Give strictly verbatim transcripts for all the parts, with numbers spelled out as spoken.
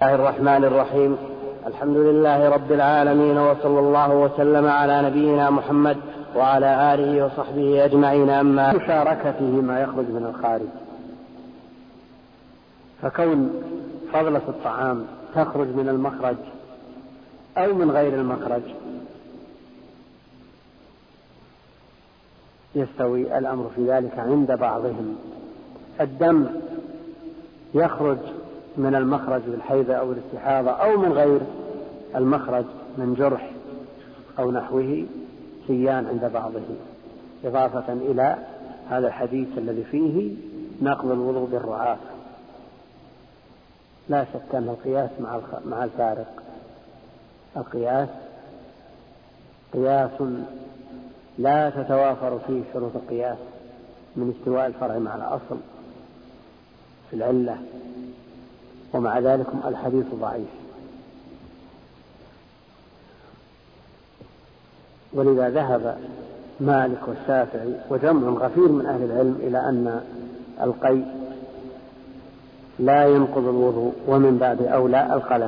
الله الرحمن الرحيم. الحمد لله رب العالمين، وصلى الله وسلم على نبينا محمد وعلى آله وصحبه أجمعين. أما مشاركته ما يخرج من الخارج، فكون فضلة الطعام تخرج من المخرج أو من غير المخرج يستوي الأمر في ذلك عند بعضهم. الدم يخرج من المخرج بالحيض أو الاستحاضة أو من غير المخرج من جرح أو نحوه سيان عند بعضهم، إضافة إلى هذا الحديث الذي فيه نقض الوضوء بالرعاف. لا شك أن القياس مع الفارق. القياس قياس لا تتوافر فيه شروط القياس من استواء الفرع مع الأصل في العلة، ومع ذلك الحديث ضعيف. ولذا ذهب مالك والشافعي وجمع غفير من أهل العلم إلى أن القيء لا ينقض الوضوء، ومن باب أولى القلس.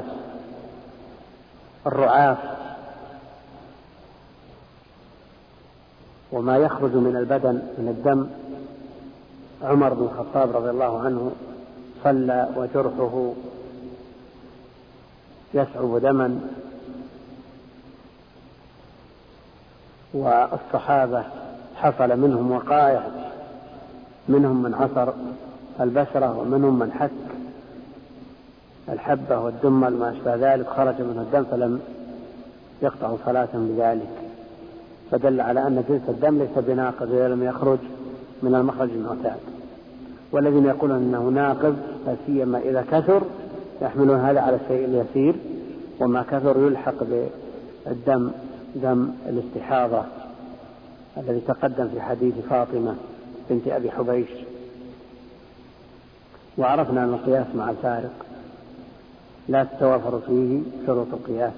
الرعاف وما يخرج من البدن من الدم، عمر بن الخطاب رضي الله عنه صلى وجرحه يسعب دما، والصحابة حصل منهم وقائع، منهم من عصر البشرة ومنهم من حك الحبة والدمل ما أشبه ذلك، خرج منه الدم فلم يقطع صلاة بذلك، فدل على أن جنس الدم ليس بناقض إذا لم يخرج من المخرج المعتاد. والذين يقولون أنه ناقض سيما إذا كثر يحملون هذا على الشيء اليسير، وما كثر يلحق بالدم دم الاستحاضة الذي تقدم في حديث فاطمة بنت أبي حبيش. وعرفنا أن القياس مع الفارق لا تتوافر فيه شروط القياس،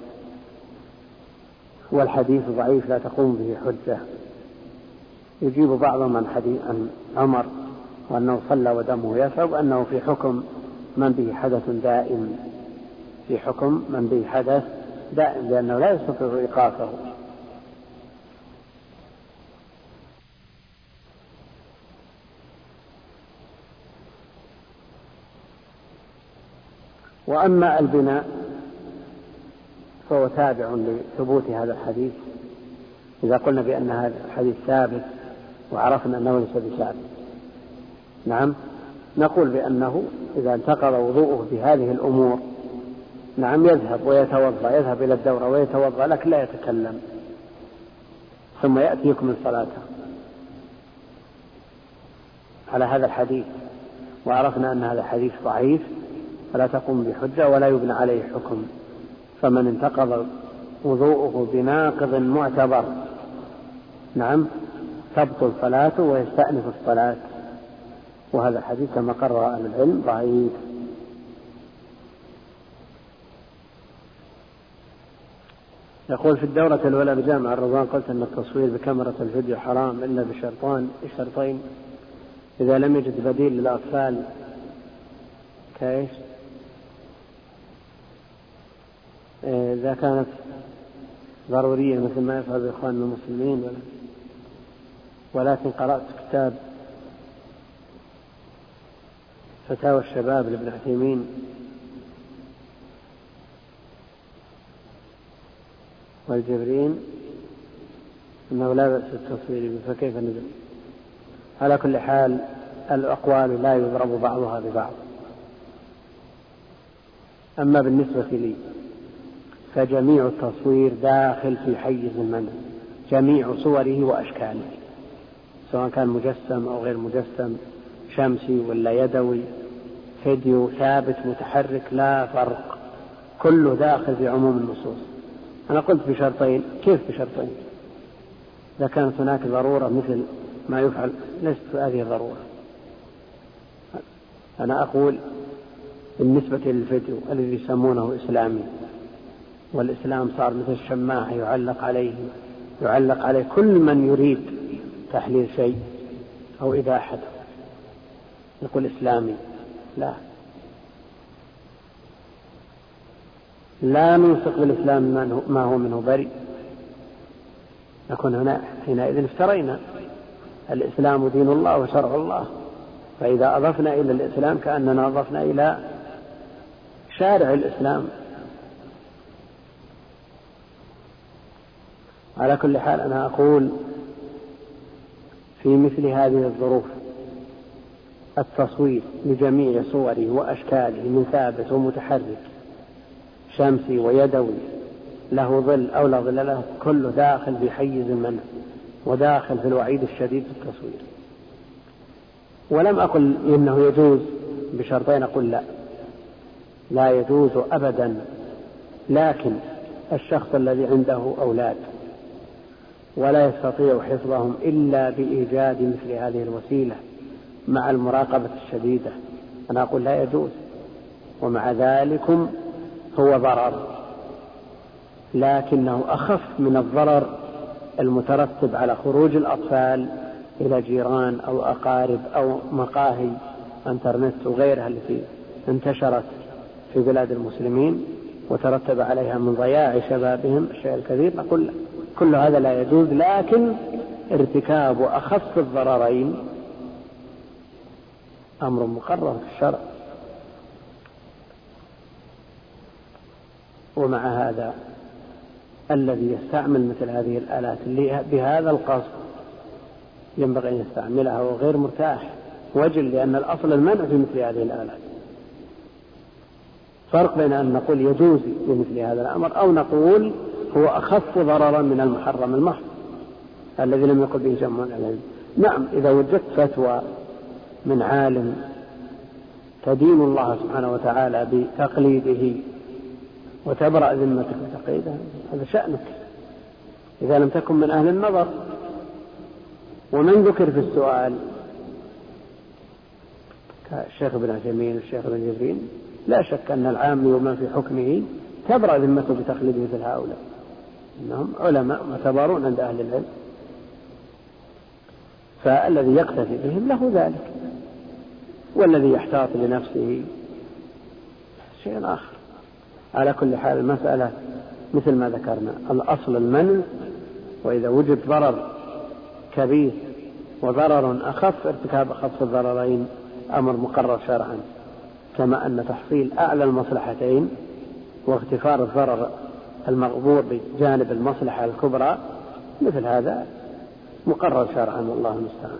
والحديث ضعيف لا تقوم به حجة. يجيب بعضهم عن حديث عن عمر وأنه صلى ودمه يسعب أنه في حكم من به حدث دائم، في حكم من به حدث دائم لأنه لا يستطيع إيقافه. وأما البناء فهو تابع لثبوت هذا الحديث. إذا قلنا بأن هذا الحديث ثابت وعرفنا أنه ليس بثابت، نعم نقول بأنه إذا انتقض وضوءه بهذه الأمور نعم يذهب ويتوضأ، يذهب إلى الدورة ويتوضأ، لكن لا يتكلم، ثم يأتي يكمل صلاته على هذا الحديث. وعرفنا أن هذا الحديث ضعيف فلا تقوم بحجة ولا يبنى عليه حكم. فمن انتقض وضوءه بناقض معتبر نعم تبطل صلاته ويستأنف الصلاة، وهذا الحديث كما قرر أهل العلم ضعيف. يقول في الدورة الأولى بجامع الرضوان قلت أن التصوير بكاميرا الفيديو حرام إلا بشرطان الشرطين إذا لم يجد بديل للأطفال. كيف؟ إذا كانت ضرورية مثل ما يفعل بإخواننا المسلمين، ولكن قرأت كتاب فتاوى الشباب لابن عثيمين والجبرين أنه لا بأس التصوير، فكيف نجد؟ على كل حال الأقوال لا يضرب بعضها ببعض. أما بالنسبة لي فجميع التصوير داخل في حيز المنع، جميع صوره وأشكاله، سواء كان مجسم أو غير مجسم، شمسي ولا يدوي، فيديو ثابت متحرك، لا فرق، كله داخل في عموم النصوص. أنا قلت بشرطين. كيف بشرطين؟ إذا كانت هناك ضرورة مثل ما يفعل، ليست هذه الضرورة. أنا أقول بالنسبة للفيديو الذي يسمونه إسلامي، والإسلام صار مثل الشماعة يعلق عليه يعلق عليه كل من يريد تحليل شيء أو إباحته، يقول إسلامي. لا، لا ننسق بالإسلام ما هو منه بريء، نكون هنا حينئذ افترينا. الإسلام دين الله وشرع الله، فإذا أضفنا إلى الإسلام كأننا أضفنا إلى شارع الإسلام. على كل حال أنا أقول في مثل هذه الظروف التصوير بجميع صوره وأشكاله من ثابت ومتحرك شمسي ويدوي له ظل أو لا ظل له كله داخل في حيز المنع وداخل في الوعيد الشديد في التصوير. ولم أقل إنه يجوز بشرطين، أقول لا لا يجوز أبدا، لكن الشخص الذي عنده أولاد ولا يستطيع حفظهم إلا بإيجاد مثل هذه الوسيلة مع المراقبة الشديدة، أنا أقول لا يجوز. ومع ذلك هو ضرر، لكنه أخف من الضرر المترتب على خروج الأطفال إلى جيران أو أقارب أو مقاهي انترنت وغيرها التي انتشرت في بلاد المسلمين وترتب عليها من ضياع شبابهم الشيء الكثير. نقول كل هذا لا يجوز، لكن ارتكاب أخف الضررين أمر مقرر في الشرع. ومع هذا الذي يستعمل مثل هذه الآلات اللي بهذا القصد ينبغي أن يستعملها وهو غير مرتاح وجل، لأن الأصل المنع في مثل هذه الآلات. فرق بين أن نقول يجوز بمثل هذا الأمر أو نقول هو أخف ضررا من المحرم المحض الذي لم يقل به جمع العلم. نعم، إذا وجدت فتوى من عالم تدين الله سبحانه وتعالى بتقليده وتبرأ ذمتك بتقليده هذا شأنك، إذا لم تكن من أهل النظر. ومن ذكر في السؤال كالشيخ ابن عثيمين والشيخ ابن جبرين لا شك أن العام ومن في حكمه تبرأ ذمته بتقليد مثل هؤلاء، إنهم علماء معتبرون عند أهل العلم، فالذي يقتفي بهم له ذلك، والذي يحتاط لنفسه شيء آخر. على كل حال المسألة مثل ما ذكرنا، الأصل المنع، وإذا وجد ضرر كبير وضرر أخف ارتكاب أخف الضررين أمر مقرر شرعا، كما أن تحصيل أعلى المصلحتين واغتفار الضرر المغبور بجانب المصلحة الكبرى مثل هذا مقرر شرعا، والله المستعان.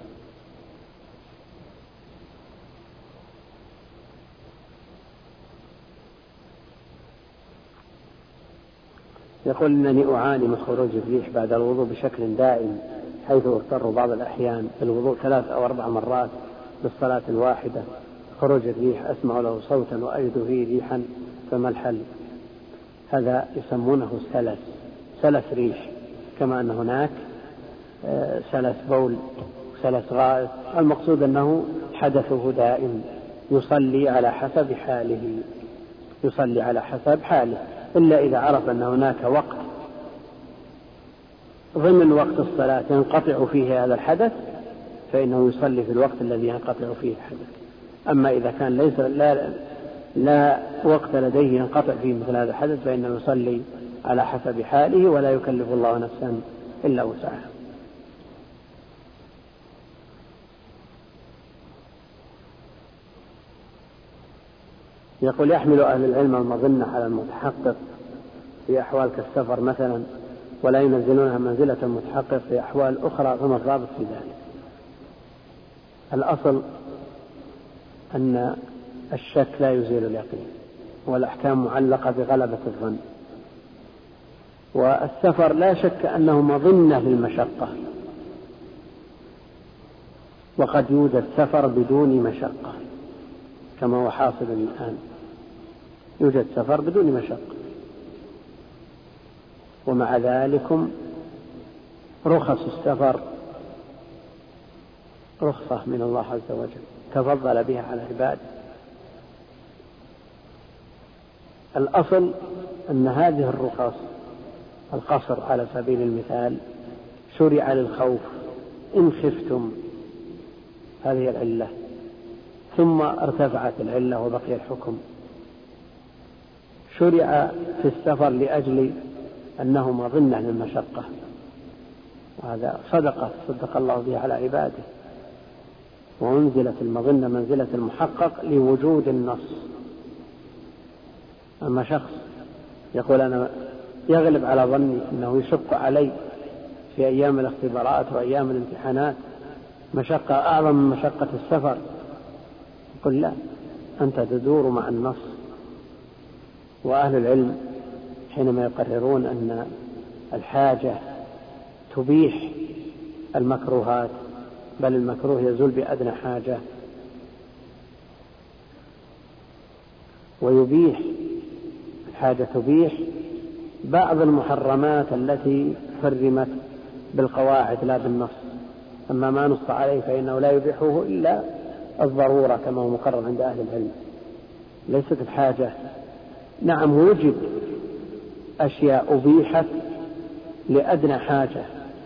يقول إنني أعاني من خروج الريح بعد الوضوء بشكل دائم، حيث اضطر بعض الأحيان في الوضوء ثلاث أو أربع مرات بالصلاة الواحدة. خروج الريح أسمع له صوتا وأجد فيه ريحا، فما الحل؟ هذا يسمونه سلس سلس ريح، كما أن هناك سلس بول سلس غائط. المقصود أنه حدثه دائم، يصلي على حسب حاله يصلي على حسب حاله إلا إذا عرف أن هناك وقت ضمن وقت الصلاة ينقطع فيه هذا الحدث فإنه يصلي في الوقت الذي ينقطع فيه الحدث. أما إذا كان ليس لا, لا وقت لديه ينقطع فيه مثل هذا الحدث فإنه يصلي على حسب حاله، ولا يكلف الله نفسا إلا وسعها. يقول يحمل أهل العلم المظنة على المتحقق في أحوال كالسفر مثلا، ولا ينزلونها منزلة المتحقق في أحوال أخرى، فما الضابط في ذلك؟ الأصل أن الشك لا يزيل اليقين، والأحكام معلقة بغلبة الظن. والسفر لا شك أنه مظنة للمشقة، وقد يوجد سفر بدون مشقة كما هو حاصل الآن، يوجد سفر بدون مشقة. ومع ذلك رخص السفر رخصة من الله عز وجل تفضل بها على عباده. الأصل أن هذه الرخص القصر على سبيل المثال شرع للخوف إن خفتم، هذه العلة، ثم ارتفعت العلة وبقي الحكم. شرع في السفر لأجل أنه مظنة للمشقة، وهذا صدقة صدق الله بها على عباده، وأنزلت المظنة منزلة المحقق لوجود النص. أما شخص يقول أنا يغلب على ظني أنه يشق علي في أيام الاختبارات وأيام الامتحانات مشقة أعظم من مشقة السفر، يقول لا، أنت تدور مع النص. وأهل العلم حينما يقررون أن الحاجة تبيح المكروهات، بل المكروه يزول بأدنى حاجة، ويبيح الحاجة تبيح بعض المحرمات التي حرمت بالقواعد لا بالنص. أما ما نص عليه فإنه لا يبيحه إلا الضرورة كما هو مقرر عند أهل العلم، ليست الحاجة. نعم وجد أشياء أبيحت لأدنى حاجة،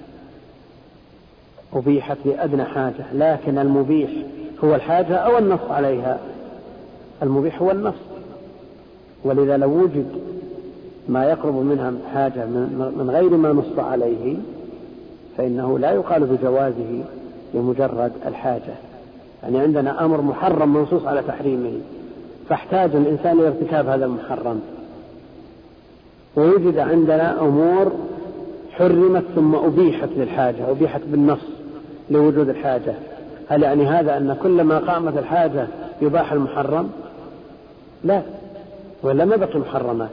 أبيحت لأدنى حاجة، لكن المبيح هو الحاجة أو النص عليها. المبيح هو النص، ولذا لو وجد ما يقرب منها حاجة من غير ما نص عليه فإنه لا يقال بجوازه لمجرد الحاجة. يعني عندنا أمر محرم منصوص على تحريمه، فاحتاج الإنسان إلى ارتكاب هذا المحرم، ووجد عندنا أمور حرمت ثم أبيحت للحاجة، أبيحت بالنص لوجود الحاجة. هل يعني هذا أن كلما قامت الحاجة يباح المحرم؟ لا، ولا ما بقي محرمات.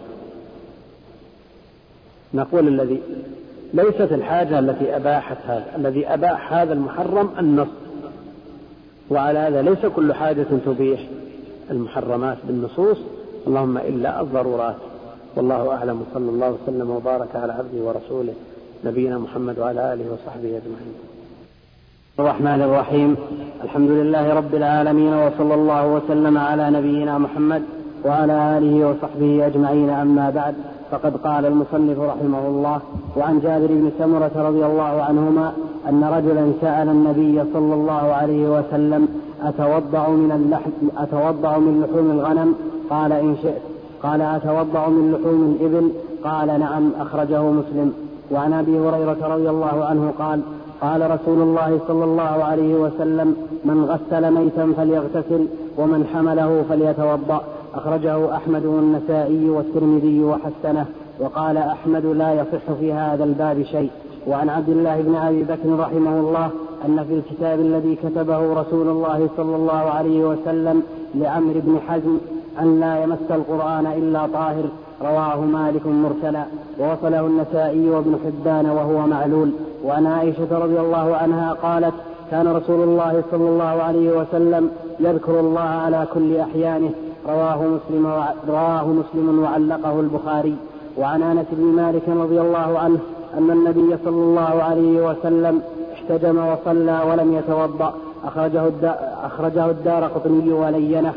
نقول الذي ليست الحاجة التي أباحت هذا، الذي أباح هذا المحرم النص، وعلى هذا ليس كل حاجة تبيح المحرمات بالنصوص، اللهم إلا الضرورات. والله أعلم، صلى الله وسلم وبارك على عبده ورسوله نبينا محمد وعلى آله وصحبه أجمعين. الرحمن الرحيم. الحمد لله رب العالمين، وصلى الله وسلم على نبينا محمد وعلى آله وصحبه أجمعين. أما بعد، فقد قال المصنف رحمه الله: وعن جابر بن سمرة رضي الله عنهما أن رجلا سأل النبي صلى الله عليه وسلم: أتوضأ من اللحم أتوضأ من لحوم الغنم؟ قال: إن شئت. قال: أتوضأ من لحوم الإبل؟ قال: نعم. أخرجه مسلم. وعن أبي هريرة رضي الله عنه قال: قال رسول الله صلى الله عليه وسلم: من غسل ميتا فليغتسل، ومن حمله فليتوضأ. أخرجه أحمد والنسائي والترمذي وحسنه. وقال أحمد: لا يصح في هذا الباب شيء. وعن عبد الله بن أبي بكر رحمه الله أن في الكتاب الذي كتبه رسول الله صلى الله عليه وسلم لعمرو بن حزم أن لا يمس القرآن إلا طاهر، رواه مالك مرسلا، ووصله النسائي وابن حبان وهو معلول. وعن عائشة رضي الله عنها قالت: كان رسول الله صلى الله عليه وسلم يذكر الله على كل أحيانه، رواه مسلم رواه مسلم وعلقه البخاري. وعن أنس بن مالك رضي الله عنه أن النبي صلى الله عليه وسلم احتجم وصلى ولم يتوضأ، أخرجه أخرجه الدارقطني ولينه.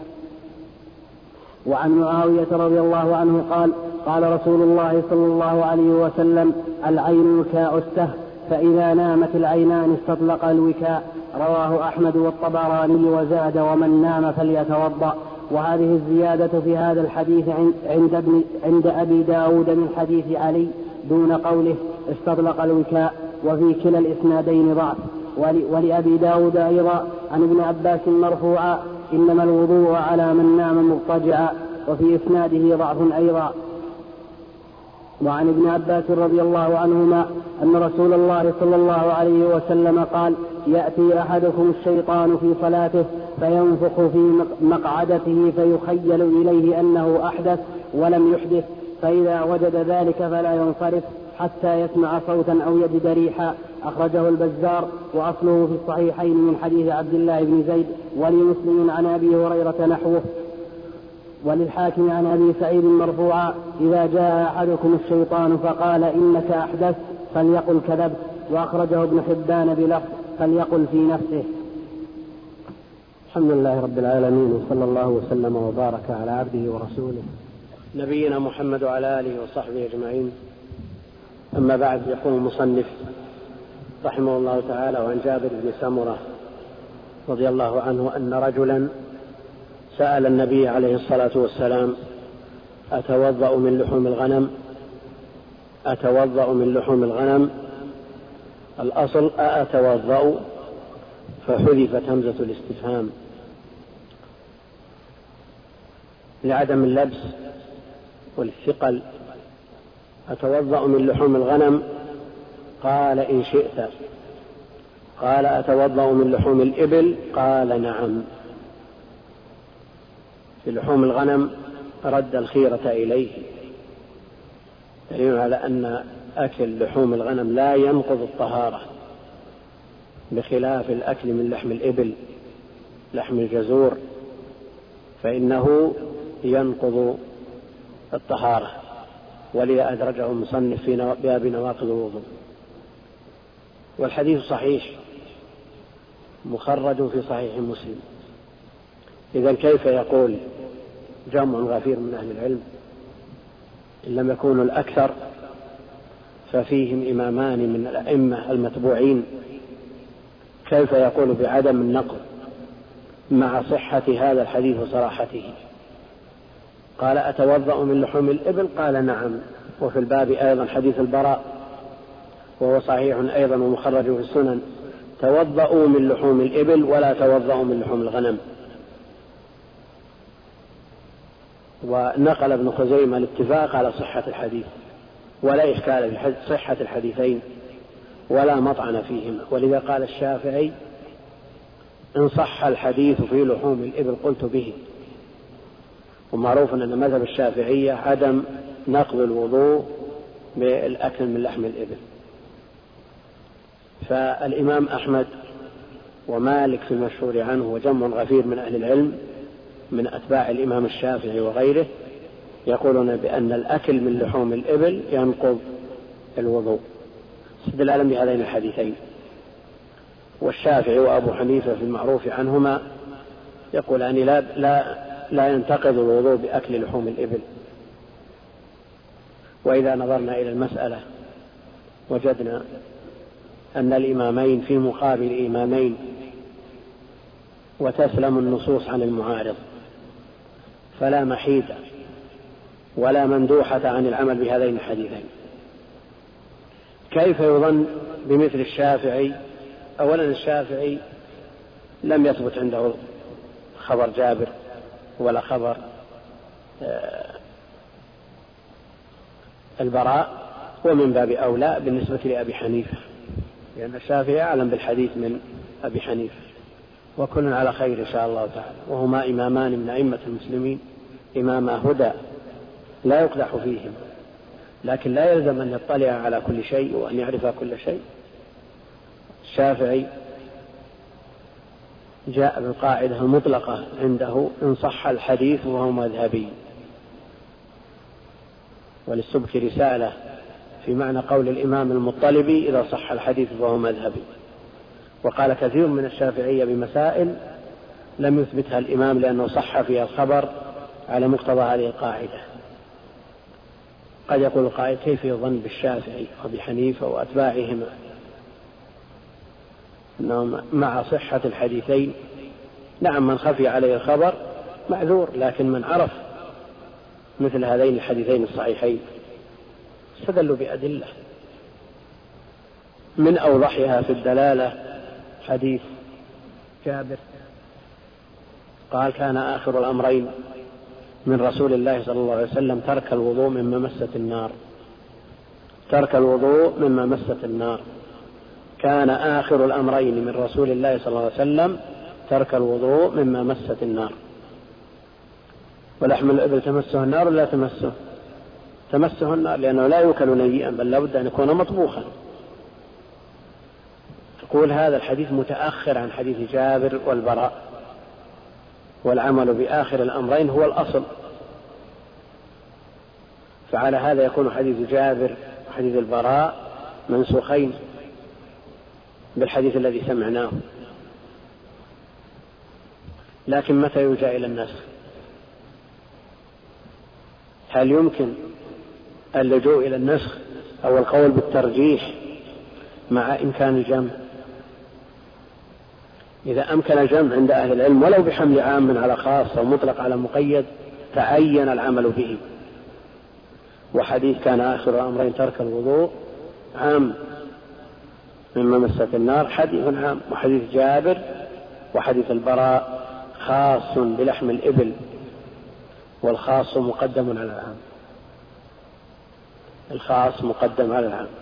وعن معاوية رضي الله عنه قال: قال رسول الله صلى الله عليه وسلم: العين وكاء السهم، فإذا نامت العينان استطلق الوكاء، رواه أحمد والطبراني وزاد: ومن نام فليتوضأ. وهذه الزيادة في هذا الحديث عند, ابن عند أبي داود من حديث علي دون قوله استطلق الوكاء، وفي كلا الإسنادين ضعف. ولأبي داود أيضا عن ابن عباس مرفوعا: إنما الوضوء على من نام مضطجعا، وفي إسناده ضعف أيضا. وعن ابن عباس رضي الله عنهما أن رسول الله صلى الله عليه وسلم قال: يأتي أحدكم الشيطان في صلاته فينفخ في مقعدته فيخيل إليه أنه أحدث ولم يحدث، فإذا وجد ذلك فلا ينصرف حتى يسمع صوتا أو يجد ريحا. أخرجه البزار، وأصله في الصحيحين من حديث عبد الله بن زيد، ولمسلم عن أبي هريرة نحوه، وللحاكم عن أبي سعيد مرفوعا: إذا جاء أحدكم الشيطان فقال إنك أحدث فليقل كذبت. وأخرجه ابن حبان بلفظ فليقل في نفسه. الحمد لله رب العالمين، وصلى الله وسلم وبارك على عبده ورسوله نبينا محمد وعلى آله وصحبه أجمعين. أما بعد، يقول المصنف رحمه الله تعالى: وعن جابر بن سمرة رضي الله عنه أن رجلا سأل النبي عليه الصلاة والسلام أتوضأ من لحوم الغنم أتوضأ من لحوم الغنم. الأصل أتوضأ، فحذفت همزة الاستفهام لعدم اللبس والثقل. أتوضأ من لحوم الغنم، قال إن شئت. قال أتوضأ من لحوم الإبل، قال نعم. في لحوم الغنم رد الخيرة إليه، دليل على أن أكل لحوم الغنم لا ينقض الطهارة، بخلاف الأكل من لحم الإبل، لحم الجزور، فإنه ينقض الطهارة، ولذا أدرجه المصنف في باب نواقض الوضوء. والحديث صحيح مخرج في صحيح مسلم. إذن كيف يقول جمع غفير من أهل العلم إن لم يكونوا الأكثر، ففيهم إمامان من الأئمة المتبوعين، كيف يقول بعدم النقض مع صحة هذا الحديث وصراحته؟ قال أتوضأ من لحوم الإبل، قال نعم. وفي الباب أيضا حديث البراء وهو صحيح أيضا ومخرج في السنن: توضأوا من لحوم الإبل ولا توضأوا من لحوم الغنم. ونقل ابن خزيمة الاتفاق على صحة الحديث، ولا إشكال في صحة الحديثين ولا مطعن فيهما. ولذا قال الشافعي: إن صح الحديث في لحوم الإبل قلت به. ومعروف أن مذهب الشافعية عدم نقض الوضوء بالأكل من لحم الإبل. فالإمام أحمد ومالك في المشهور عنه وجمع غفير من أهل العلم من أتباع الإمام الشافعي وغيره يقولون بأن الأكل من لحوم الإبل ينقض الوضوء استدلالا بهذين الحديثين. والشافعي وأبو حنيفة في المعروف عنهما يقولان لا, لا, لا ينتقض الوضوء بأكل لحوم الإبل. وإذا نظرنا إلى المسألة وجدنا أن الإمامين في مقابل إمامين، وتسلم النصوص عن المعارض، فلا محيدة ولا مندوحة عن العمل بهذين الحديثين. كيف يظن بمثل الشافعي؟ أولا الشافعي لم يثبت عنده خبر جابر ولا خبر البراء، ومن باب أولى بالنسبة لأبي حنيفة، لأن الشافعي أعلم بالحديث من أبي حنيفة، وكل على خير إن شاء الله تعالى. وهما إمامان من أئمة المسلمين، إماما هدى لا يقدح فيهم، لكن لا يلزم أن يطلع على كل شيء وأن يعرف كل شيء. الشافعي جاء بالقاعدة المطلقة عنده: إن صح الحديث وهو مذهبي. وللسبكي رسالة في معنى قول الإمام المطلبي: إذا صح الحديث فهو مذهبي. وقال كثير من الشافعية بمسائل لم يثبتها الإمام لأنه صح فيها الخبر على مقتضى هذه القاعدة. قد يقول القائل: كيف يظن بالشافعي وبحنيفة وأتباعهما أنهم مع صحة الحديثين؟ نعم، من خفي عليه الخبر معذور، لكن من عرف مثل هذين الحديثين الصحيحين استدلوا بأدلة. من أوضحها في الدلالة حديث جابر قال: كان آخر الأمرين من رسول الله صلى الله عليه وسلم ترك الوضوء مما مست النار. ترك الوضوء مما مست النار. كان آخر الأمرين من رسول الله صلى الله عليه وسلم ترك الوضوء مما مست النار. ولحم الإبل تمسه النار ولا تمسه؟ تمسه النار، لأنه لا يؤكل نيئا، بل لابد أن يكون مطبوخا. تقول هذا الحديث متأخر عن حديث جابر والبراء، والعمل بآخر الأمرين هو الأصل. فعلى هذا يكون حديث جابر وحديث البراء منسوخين بالحديث الذي سمعناه. لكن متى يلجأ إلى النسخ؟ هل يمكن اللجوء إلى النسخ أو القول بالترجيح مع إمكان الجمع؟ إذا أمكن الجمع عند أهل العلم ولو بحمل عام على خاص أو مطلق على مقيد تعين العمل به، وحديث كان آخر الأمرين ترك الوضوء عام مما مست النار حديث عام. وحديث جابر وحديث البراء خاص بلحم الإبل، والخاص مقدم على العام، الخاص مقدم على العام.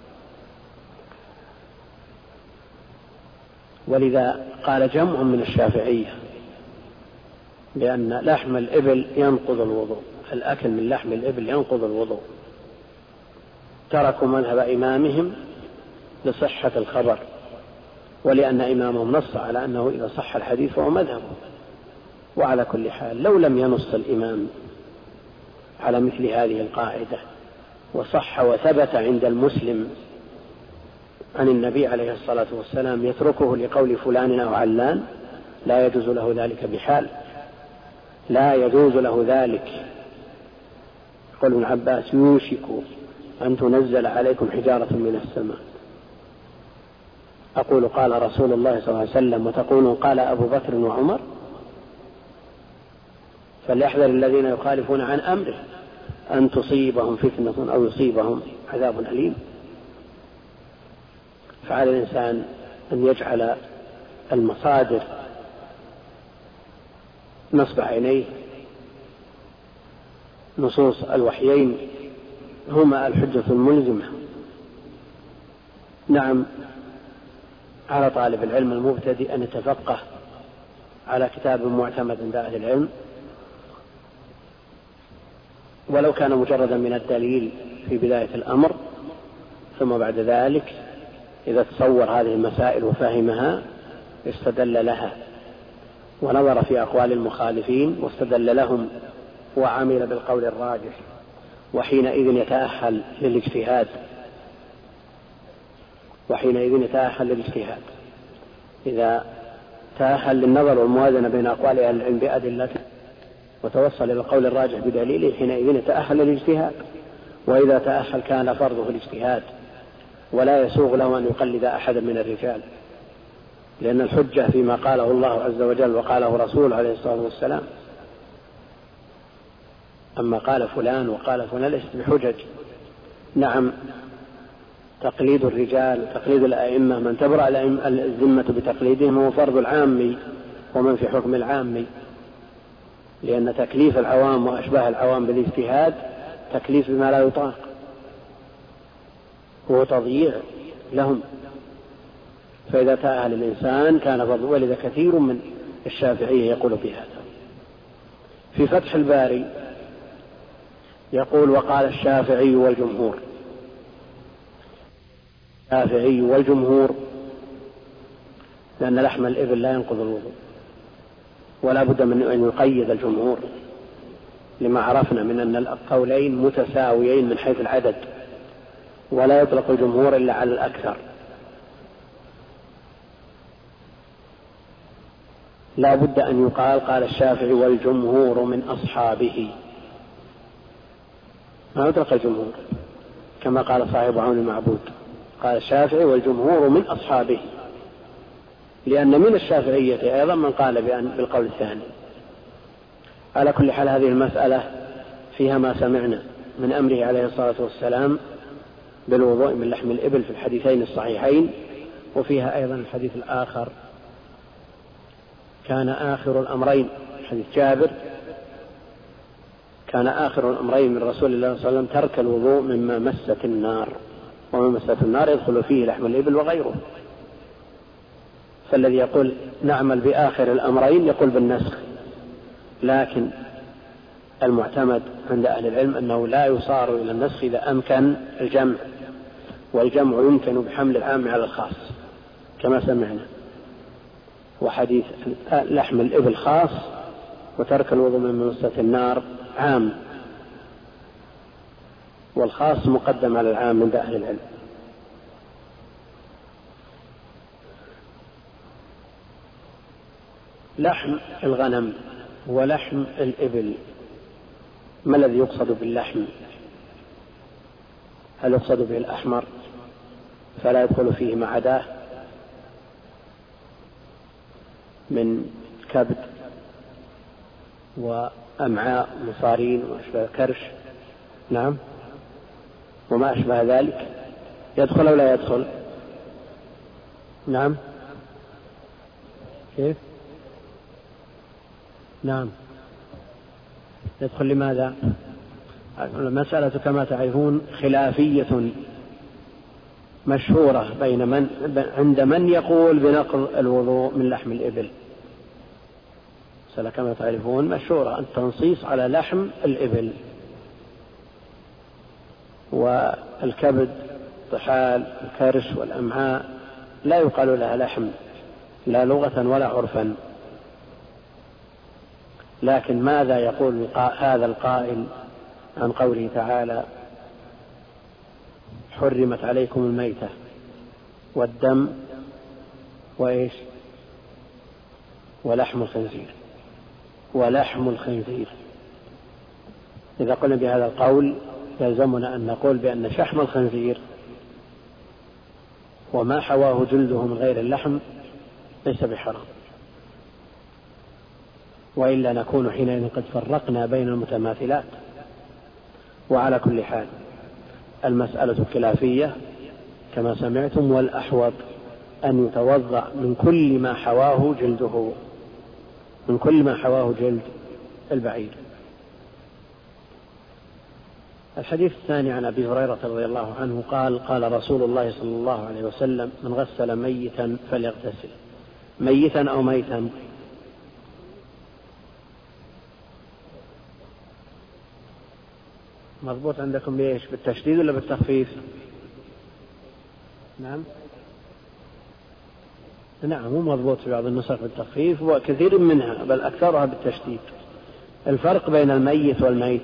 ولذا قال جمع من الشافعية بأن لحم الإبل ينقض الوضوء، الأكل من لحم الإبل ينقض الوضوء، تركوا مذهب إمامهم لصحة الخبر، ولأن إمامهم نص على أنه إذا صح الحديث فهو مذهبه. وعلى كل حال لو لم ينص الإمام على مثل هذه القاعدة وصح وثبت عند المسلم عن النبي عليه الصلاة والسلام يتركه لقول فلان أو علان، لا يجوز له ذلك بحال، لا يجوز له ذلك. قال ابن عباس يوشك أن تنزل عليكم حجارة من السماء، أقول قال رسول الله صلى الله عليه وسلم وتقولون قال أبو بكر وعمر، فليحذر الذين يخالفون عن أمره أن تصيبهم فتنة أو يصيبهم عذاب أليم. فعلى الإنسان أن يجعل المصادر نصب عينيه، نصوص الوحيين هما الحجة الملزمة. نعم، على طالب العلم المبتدئ أن يتفقه على كتاب معتمد عند أهل العلم، ولو كان مجردا من الدليل في بداية الأمر، ثم بعد ذلك إذا تصور هذه المسائل وفهمها استدل لها ونظر في أقوال المخالفين واستدل لهم وعمل بالقول الراجح، وحينئذ يتأهل للاجتهاد وحينئذ يتأهل للاجتهاد إذا تأهل للنظر والموازنة بين أقوال أهل العلم بأدلته وتوصل إلى القول الراجح بدليله، حينئذ يتأهل للاجتهاد. وإذا تأهل كان فرضه الاجتهاد، ولا يسوغ له أن يقلد أحدا من الرجال، لأن الحجة فيما قاله الله عز وجل وقاله رسول عليه الصلاة والسلام. أما قال فلان وقال فلان ليست بحجج. نعم، تقليد الرجال تقليد الأئمة، من تبرأ الذمة بتقليدهم هو فرض العام ومن في حكم العام، لأن تكليف العوام وأشباه العوام بالاجتهاد تكليف بما لا يطاق، هو تضييع لهم. فإذا تأهل الإنسان كان فرض. ولذا كثير من الشافعية يقول في هذا. في فتح الباري يقول وقال الشافعي والجمهور، الشافعي والجمهور، لأن لحم الإبل لا ينقض الوضوء، ولا بد من أن يقيد الجمهور لما عرفنا من أن القولين متساويين من حيث العدد، ولا يطلق الجمهور إلا على الأكثر. لا بد أن يقال قال الشافعي والجمهور من أصحابه، ما يطلق الجمهور كما قال صاحب عون المعبود، قال الشافعي والجمهور من أصحابه، لأن من الشافعية أيضا من قال بأن بالقول الثاني. على كل حال هذه المسألة فيها ما سمعنا من أمره عليه الصلاة والسلام بالوضوء من لحم الإبل في الحديثين الصحيحين، وفيها أيضا الحديث الآخر كان آخر الأمرين، حديث جابر، كان آخر الأمرين من رسول الله صلى الله عليه وسلم ترك الوضوء مما مست النار، ومما مست النار يدخل فيه لحم الإبل وغيره. فالذي يقول نعمل بآخر الأمرين يقول بالنسخ، لكن المعتمد عند أهل العلم أنه لا يصار إلى النسخ إذا أمكن الجمع، والجمع يمكن بحمل العام على الخاص كما سمعنا. وحديث لحم الإبل خاص وترك الوضوء من مست النار عام، والخاص مقدم على العام عند أهل العلم. لحم الغنم ولحم الإبل، ما الذي يقصد باللحم؟ هل يقصد به الأحمر فلا يدخل فيه ما عداه من كبد وأمعاء مصارين وأشباه كرش؟ نعم، وما أشبه ذلك يدخل أو لا يدخل؟ نعم. كيف؟ نعم يدخل. لماذا؟ المسألة كما تعرفون خلافية مشهورة بين من عند من يقول بنقض الوضوء من لحم الإبل. مسألة كما تعرفون مشهورة، التنصيص على لحم الإبل. والكبد طحال الكرش والأمعاء لا يقال لها لحم لا لغة ولا عرفا. لكن ماذا يقول هذا القائل عن قوله تعالى حرمت عليكم الميتة والدم وإيش ولحم الخنزير ولحم الخنزير. إذا قلنا بهذا القول يلزمنا أن نقول بأن شحم الخنزير وما حواه جلده من غير اللحم ليس بحرام، وإلا نكون حينئذ قد فرقنا بين المتماثلات. وعلى كل حال المسألة خلافية كما سمعتم، والأحوط أن يتوضأ من كل ما حواه جلده، من كل ما حواه جلد البعير. الحديث الثاني عن أبي هريرة رضي الله عنه قال قال رسول الله صلى الله عليه وسلم من غسل ميتا فليغتسل. ميتا أو ميتا؟ مضبوط عندكم ليش بالتشديد ولا بالتخفيف؟ نعم نعم مو مضبوط في بعض النسخ بالتخفيف وكثير منها بل أكثرها بالتشديد. الفرق بين الميت والميت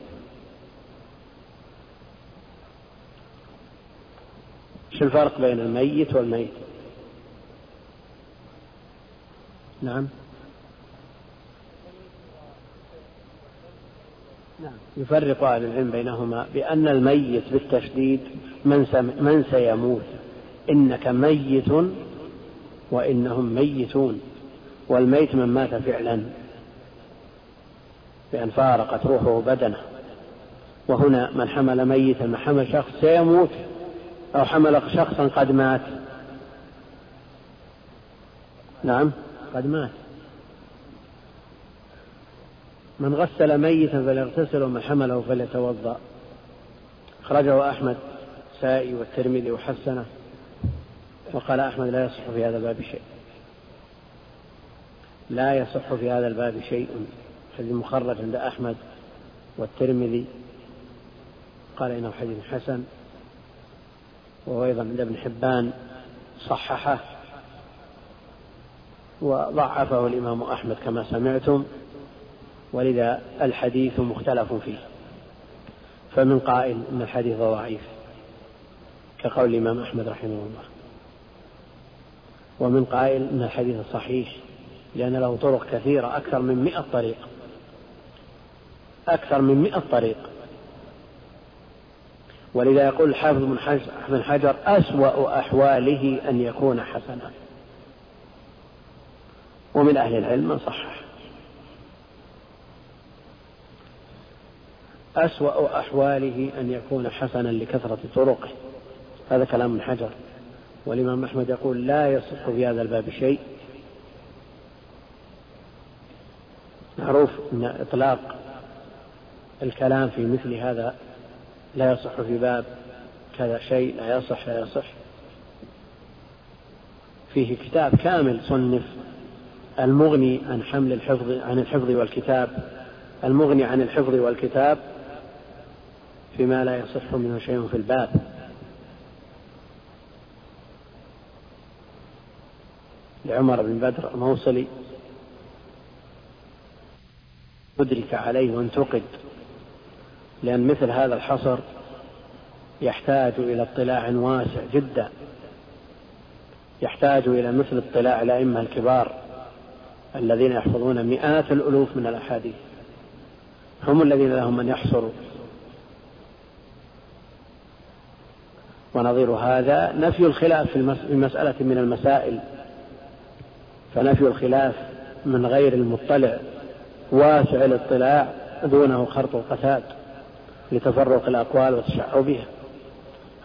شو الفرق بين الميت والميت؟ نعم نعم يفرق أهل العلم بينهما بأن الميت بالتشديد من, من سيموت، إنك ميت وإنهم ميتون. والميت من مات فعلا بأن فارقت روحه بدنه. وهنا من حمل ميتا، من حمل شخص سيموت أو حمل شخصا قد مات. نعم قد مات. من غسل ميتا فليغتسل ومن حمله فليتوضأ. أخرجه أحمد سائي والترمذي وحسنه، وقال أحمد لا يصح في هذا الباب شيء، لا يصح في هذا الباب شيء. حديث مخرج عند أحمد والترمذي، قال إنه حديث حسن، وأيضا عند ابن حبان صححه، وضعفه الإمام أحمد كما سمعتم، ولذا الحديث مختلف فيه. فمن قائل إن الحديث ضعيف كقول الإمام أحمد رحمه الله، ومن قائل إن الحديث صحيح لأن له طرق كثيرة أكثر من مئة طريق، أكثر من مئة طريق. ولذا يقول الحافظ بن حجر أسوأ أحواله أن يكون حسنا. ومن أهل العلم من صحح. أسوأ أحواله أن يكون حسنا لكثرة طرقه، هذا كلام ابن حجر. والإمام أحمد يقول لا يصح في هذا الباب شيء. معروف أن إطلاق الكلام في مثل هذا لا يصح في باب كذا شيء، لا يصح لا يصح. فيه كتاب كامل صنف المغني عن حمل الحفظ عن الحفظ والكتاب، المغني عن الحفظ والكتاب فيما لا يصح منه شيء في الباب. لعمر بن بدر الموصلي أدرك عليه وانتقد، لأن مثل هذا الحصر يحتاج إلى اطلاع واسع جدا، يحتاج إلى مثل اطلاع الأئمة الكبار الذين يحفظون مئات الألوف من الأحاديث، هم الذين لهم من يحصروا. ونظير هذا نفي الخلاف في مسألة من المسائل، فنفي الخلاف من غير المطلع واسع الاطلاع دونه خرط القتاد لتفرق الأقوال وتشعبها.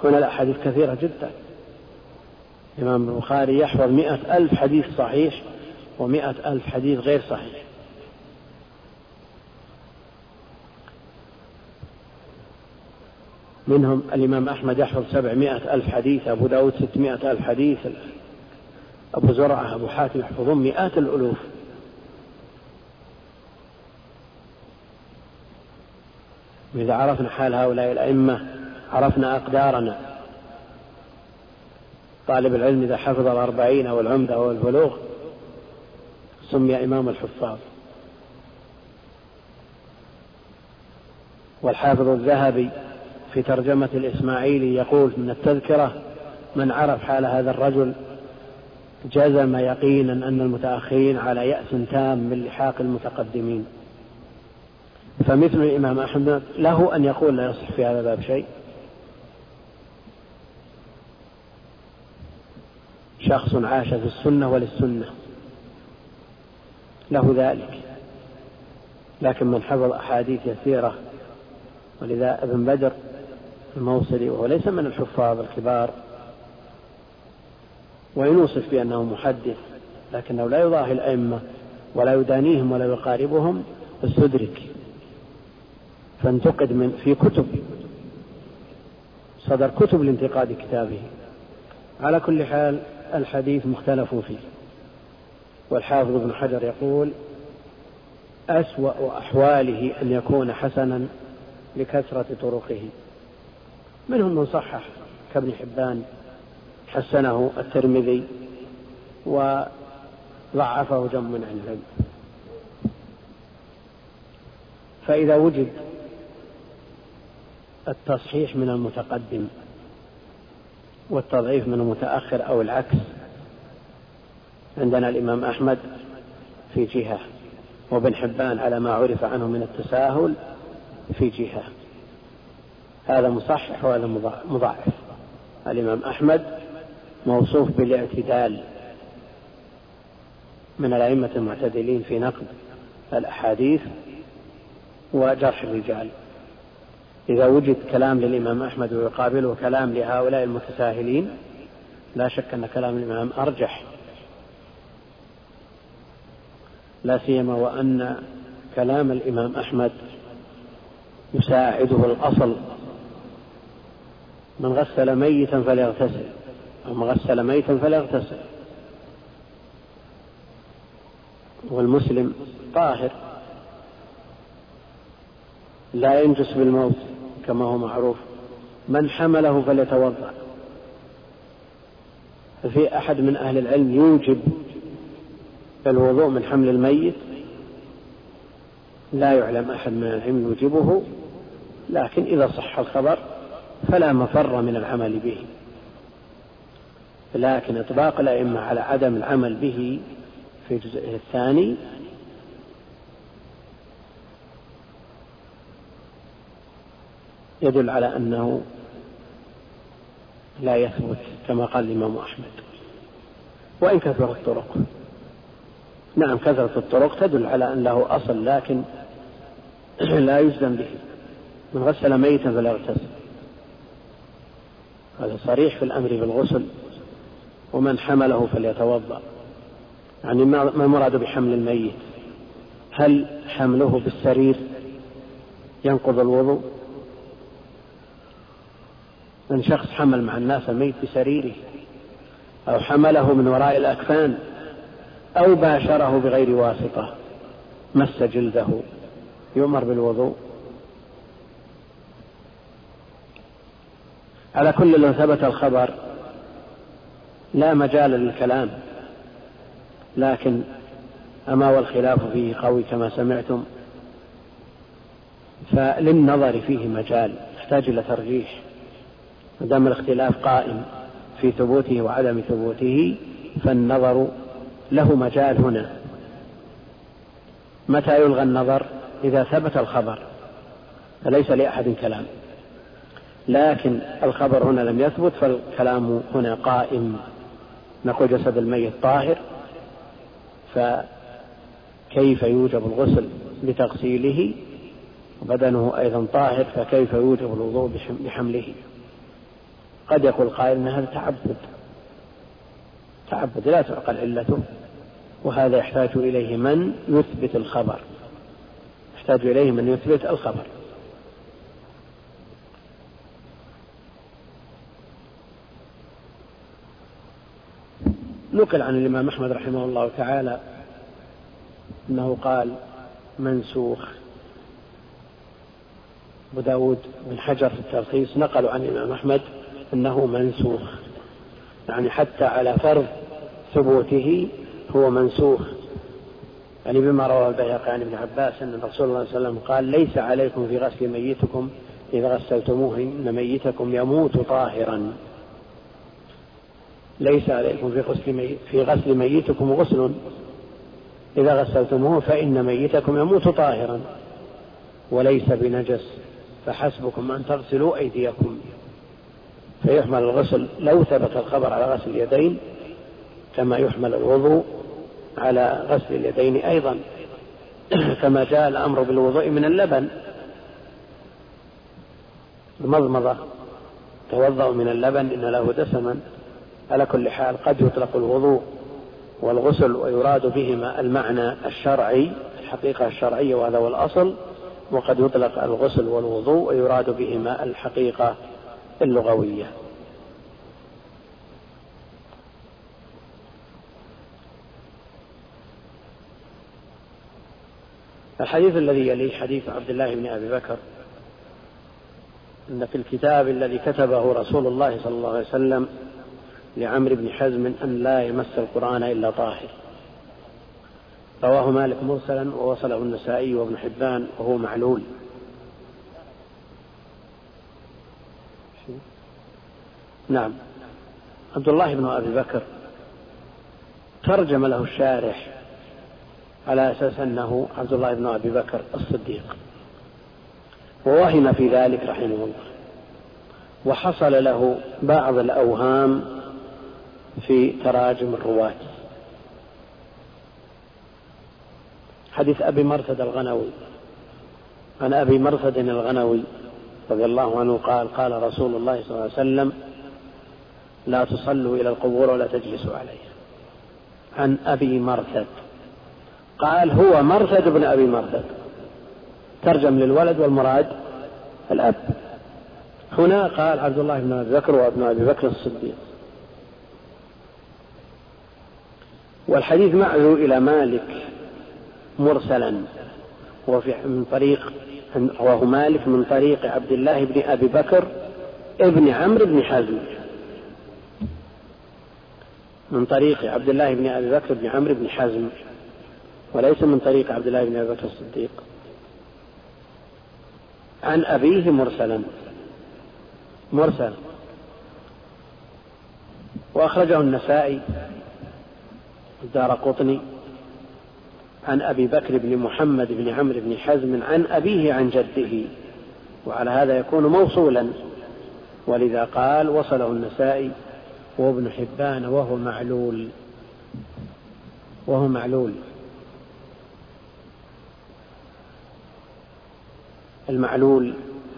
هنا الأحاديث كثيرة جدا. الإمام البخاري يحفظ مئة ألف حديث صحيح ومئة ألف حديث غير صحيح. منهم الإمام أحمد يحفظ سبعمائة ألف حديث، أبو داود ستمائة ألف حديث، أبو زرعة أبو حاتم يحفظون مئات الألوف. وإذا عرفنا حال هؤلاء الأئمة عرفنا أقدارنا. طالب العلم إذا حفظ الأربعين أو العمدة أو البلوغ سمي إمام الحفاظ. والحافظ الذهبي في ترجمة الإسماعيلي يقول من التذكرة: من عرف حال هذا الرجل جزم يقينا أن المتأخرين على يأس تام من لحاق المتقدمين. فمثل الإمام أحمد له أن يقول لا يصح في هذا الباب شيء. شخص عاش في السنة وللسنة له ذلك، لكن من حفظ أحاديث يسيرة. ولذا ابن بدر الموصلي وهو ليس من الحفاظ الكبار وإن وصف بأنه محدث لكنه لا يضاهي الأئمة ولا يدانيهم ولا يقاربهم، فاستدرك فانتقد من في كتب، صدر كتب لانتقاد كتابه. على كل حال الحديث مختلف فيه. والحافظ ابن حجر يقول: أسوأ أحواله أن يكون حسنا لكثرة طرقه. منهم من صحح كابن حبان، حسنه الترمذي وضعفه جم من العلم. فإذا وجد التصحيح من المتقدم والتضعيف من المتأخر أو العكس، عندنا الإمام أحمد في جهة وابن حبان على ما عرف عنه من التساهل في جهة، هذا مصحح وهذا مضاعف. الإمام أحمد موصوف بالاعتدال من الأئمة المعتدلين في نقد الأحاديث وجرح الرجال. إذا وجد كلام للإمام أحمد ويقابله كلام لهؤلاء المتساهلين لا شك أن كلام الإمام أرجح، لا سيما وأن كلام الإمام أحمد يساعده الأصل: من غسل ميتا فليغتسل، أو من غسل ميتا فليغتسل. والمسلم طاهر لا ينجس بالموت كما هو معروف. من حمله فليتوضأ. ففي أحد من أهل العلم يوجب الوضوء من حمل الميت، لا يعلم أحد من العلم يوجبه، لكن إذا صح الخبر فلا مفر من العمل به. لكن إطلاق الأئمة على عدم العمل به في الجزء الثاني يدل على أنه لا يثبت كما قال الإمام أحمد، وإن كثرت الطرق. نعم كثرة الطرق تدل على أن له أصل، لكن لا يجزم به. من غسل ميتا فلا يغتسل، هذا صريح في الأمر بالغسل. ومن حمله فليتوضأ. يعني ما المراد بحمل الميت؟ هل حمله بالسرير ينقض الوضوء؟ من شخص حمل مع الناس الميت بسريره، أو حمله من وراء الأكفان، أو باشره بغير واسطة مس جلده، يؤمر بالوضوء. على كل لو ثبت الخبر لا مجال للكلام، لكن أما والخلاف فيه قوي كما سمعتم، فللنظر فيه مجال يحتاج إلى ترجيح. مدام الاختلاف قائم في ثبوته وعدم ثبوته فالنظر له مجال هنا. متى يلغى النظر؟ إذا ثبت الخبر فليس لأحد كلام، لكن الخبر هنا لم يثبت فالكلام هنا قائم. نقول جسد الميت طاهر، فكيف يوجب الغسل بتغسيله؟ وبدنه أيضا طاهر، فكيف يوجب الوضوء بحمله؟ قد يقول قائل أن هذا تعبد تعبد لا تعقل علته، وهذا يحتاج إليه من يثبت الخبر، يحتاج إليه من يثبت الخبر. نقل عن الإمام أحمد رحمه الله تعالى أنه قال منسوخ. أبو داود بن حجر في التلخيص نقلوا عن الإمام أحمد أنه منسوخ، يعني حتى على فرض ثبوته هو منسوخ، يعني بما رواه البيهقي عن ابن عباس أن الرسول صلى الله عليه وسلم قال ليس عليكم في غسل ميتكم إذا غسلتموه إن ميتكم يموت طاهرا. ليس عليكم في غسل, مي... في غسل ميتكم غسل إذا غسلتموه فإن ميتكم يموت طاهرا وليس بنجس، فحسبكم أن تغسلوا أيديكم. فيحمل الغسل لو ثبت الخبر على غسل اليدين كما يحمل الوضوء على غسل اليدين أيضا، كما جاء الأمر بالوضوء من اللبن، المضمضة توضأ من اللبن إن له دسما. على كل حال قد يطلق الوضوء والغسل ويراد بهما المعنى الشرعي الحقيقة الشرعية وهذا هو الأصل، وقد يطلق الغسل والوضوء ويراد بهما الحقيقة اللغوية. الحديث الذي يليه حديث عبد الله بن أبي بكر أن في الكتاب الذي كتبه رسول الله صلى الله عليه وسلم لعمرو بن حزم أن لا يمس القرآن إلا طاهر، رواه مالك مرسلا ووصله النسائي وابن حبان وهو معلول. نعم، عبد الله بن أبي بكر ترجم له الشارح على أساس أنه عبد الله بن أبي بكر الصديق، ووهم في ذلك رحمه الله، وحصل له بعض الأوهام في تراجم الرواة. حديث أبي مرثد الغنوي عن أبي مرثد الغنوي رضي الله عنه قال قال رسول الله صلى الله عليه وسلم لا تصلوا إلى القبور ولا تجلسوا عليها. عن أبي مرثد قال هو مرثد بن أبي مرثد، ترجم للولد والمراد الأب. هنا قال عبد الله بن أبي بكر وابن أبي بكر الصديق. والحديث معه إلى مالك مرسلا وفي من طريق رواه مالك من طريق عبد الله بن أبي بكر ابن عمرو بن حزم، من طريق عبد الله بن أبي بكر بن عمرو بن حزم، وليس من طريق عبد الله بن أبي بكر الصديق، عن أبيه مرسلا مرسل. وأخرجه النسائي الدارقطني عن أبي بكر بن محمد بن عمرو بن حزم عن أبيه عن جده، وعلى هذا يكون موصولا، ولذا قال وصله النسائي وابن حبان وهو معلول وهو معلول. المعلول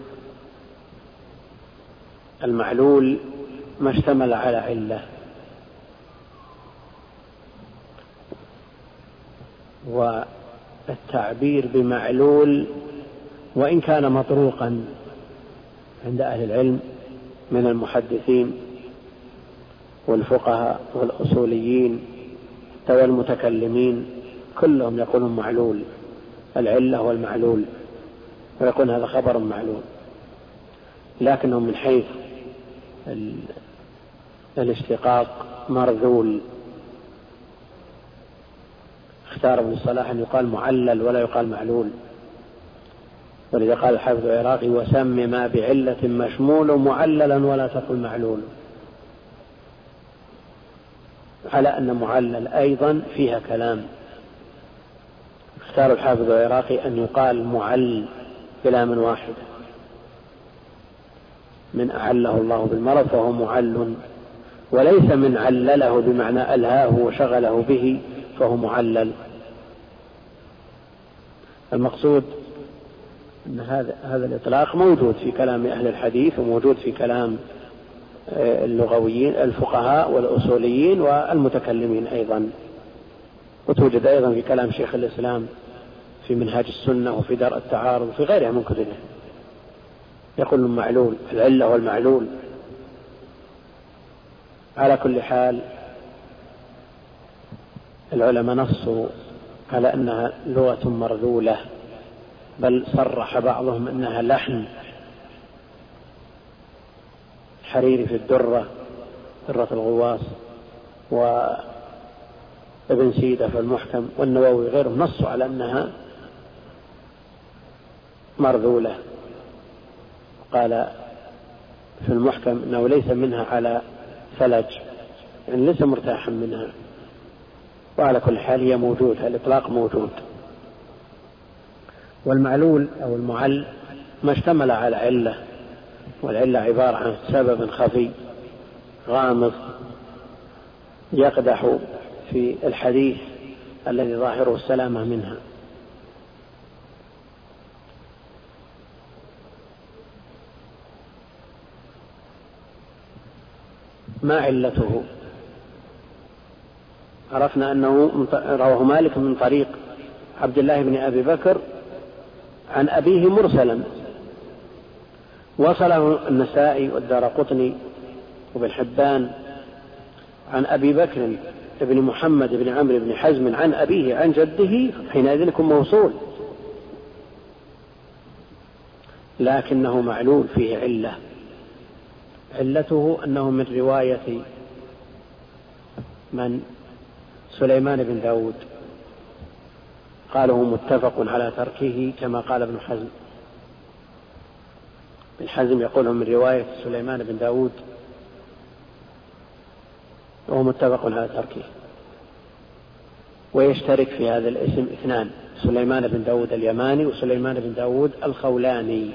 المعلول ما اشتمل على علة، والتعبير بمعلول وإن كان مطروقا عند أهل العلم من المحدثين والفقهاء والأصوليين والمتكلمين كلهم يقولون معلول، العلة والمعلول، ويكون هذا خبر معلول، لكنه من حيث الاشتقاق مرذول. اختار ابن الصلاح أن يقال معلل ولا يقال معلول، ولذا قال الحافظ العراقي وسم ما بعلة مشمول معللا ولا تقل معلول، على أن معلل أيضا فيها كلام. اختار الحافظ العراقي أن يقال معل كلام واحد، من أعله الله بالمرض فهو معل، وليس من علله بمعنى ألهاه وشغله به فهو معلل. المقصود أن هذا هذا الإطلاق موجود في كلام أهل الحديث وموجود في كلام اللغويين الفقهاء والأصوليين والمتكلمين أيضا، وتوجد أيضا في كلام شيخ الإسلام في منهاج السنة وفي درء التعارض وفي غيرها من كتبه. يقول المعلول العلة والمعلول. على كل حال العلماء نصوا على أنها لغة مرذولة، بل صرح بعضهم أنها لحن. حريري في الدرة درة الغواص وابن سيدة في المحكم والنووي غيرهم نصوا على أنها مرذولة. قال في المحكم أنه ليس منها على ثلج، يعني ليس مرتاحا منها. وعلى كل حال هي موجودة، الإطلاق موجود. والمعلول أو المعل ما اشتمل على علة، والعلة عبارة عن سبب خفي غامض يقدح في الحديث الذي ظاهره السلامة منها. ما علته؟ عرفنا أنه رواه مالك من طريق عبد الله بن أبي بكر عن أبيه مرسلا، وصله النسائي والدارقطني وابن حبان عن أبي بكر بن محمد بن عمرو بن حزم عن أبيه عن جده، حينئذ يكون موصول، لكنه معلول فيه علة. علته أنه من رواية من سليمان بن داود، قاله متفق على تركه كما قال ابن حزم. ابن حزم يقوله من رواية سليمان بن داود وهو متفق على تركه. ويشترك في هذا الاسم اثنان، سليمان بن داود اليماني وسليمان بن داود الخولاني.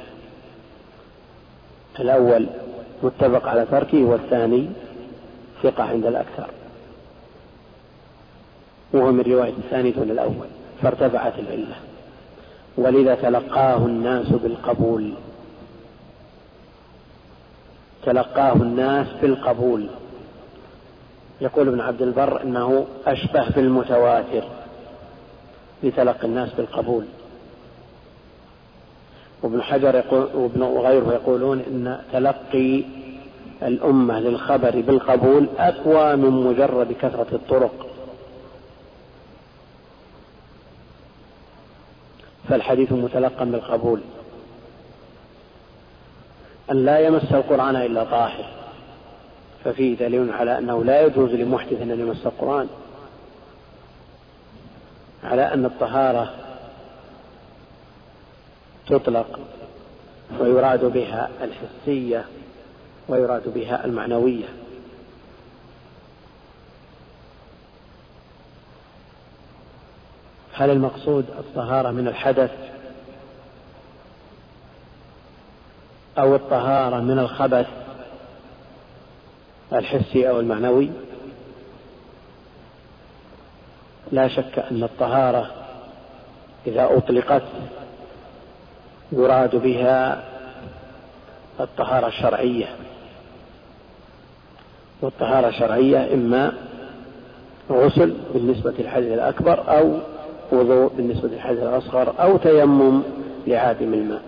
الأول متفق على تركه والثاني ثقة عند الأكثر، وهو من رواية الثاني دون الأول، فارتفعت العلة. ولذا تلقاه الناس بالقبول، تلقاه الناس بالقبول. يقول ابن عبد البر إنه أشبه بالمتواتر لتلقي الناس بالقبول. وابن حجر يقول وابن وغيره يقولون إن تلقي الأمة للخبر بالقبول أقوى من مجرد كثرة الطرق. فالحديث متلقى بالقبول. أن لا يمس القرآن إلا طاهر، ففيه دليل على أنه لا يجوز لمحدث أن يمس القرآن، على أن الطهارة تطلق ويراد بها الحسية ويراد بها المعنوية. هل المقصود الطهارة من الحدث أو الطهارة من الخبث الحسي أو المعنوي؟ لا شك أن الطهارة إذا أطلقت يراد بها الطهارة الشرعية، والطهارة الشرعية إما غسل بالنسبة للحدث الأكبر أو وضوء بالنسبة للحدث الأصغر أو تيمم لعادم الماء.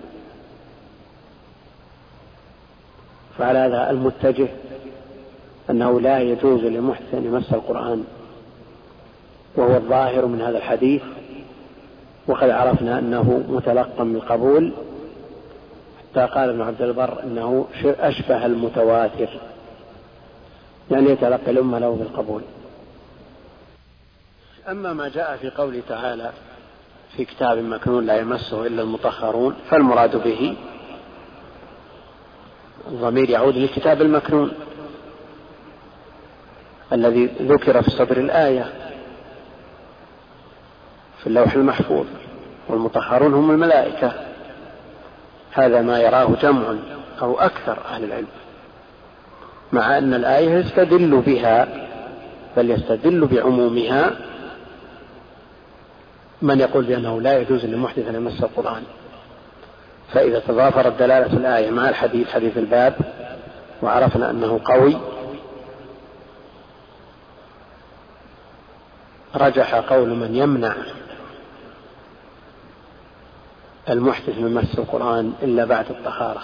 فعلى هذا المتجه أنه لا يجوز لمحدث أن يمس القرآن، وهو الظاهر من هذا الحديث. وقد عرفنا أنه متلقى بالقبول، حتى قال ابن عبد البر إنه أشبه المتواتر، يعني يتلقى الأمة له بالقبول. أما ما جاء في قوله تعالى في كتاب مكنون لا يمسه إلا المطهرون، فالمراد به الضمير يعود للكتاب المكنون الذي ذكر في صدر الآية في اللوح المحفوظ، والمطهرون هم الملائكة. هذا ما يراه جمع أو أكثر أهل العلم، مع أن الآية يستدل بها، بل يستدل بعمومها من يقول بأنه لا يجوز للمحدث أن يمس القرآن. فإذا تضافرت دلالة الآية مع الحديث حديث الباب وعرفنا أنه قوي، رجح قول من يمنع المحدث من مس القرآن إلا بعد الطهارة.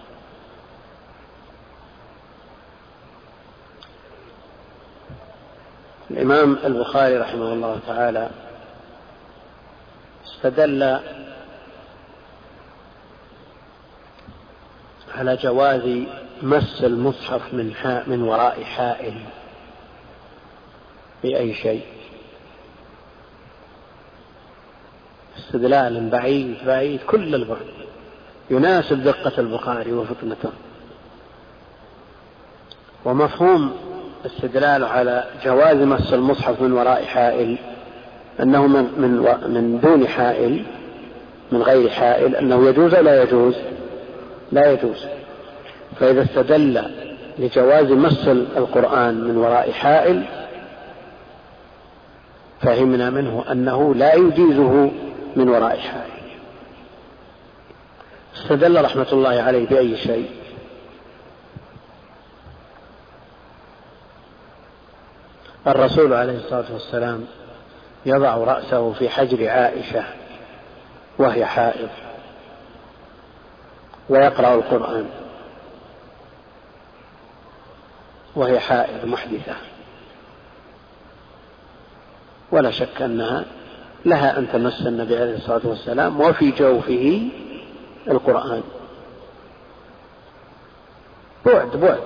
الإمام البخاري رحمه الله تعالى استدل على جواز مس المصحف من, من وراء حائل بأي شيء، استدلال بعيد بعيد كل البعد يناسب دقة البخاري وفطنته. ومفهوم استدلال على جواز مس المصحف من وراء حائل أنه من, من, من دون حائل، من غير حائل، أنه يجوز لا يجوز؟ لا يجوز. فإذا استدل لجواز مس القرآن من وراء حائل فهمنا منه أنه لا يجيزه من وراء حائل. استدل رحمة الله عليه بأي شيء؟ الرسول عليه الصلاة والسلام يضع رأسه في حجر عائشة وهي حائض ويقرأ القرآن وهي حائض محدثة، ولا شك أنها لها أن تمس النبي عليه الصلاة والسلام وفي جوفه القرآن. بعد بعد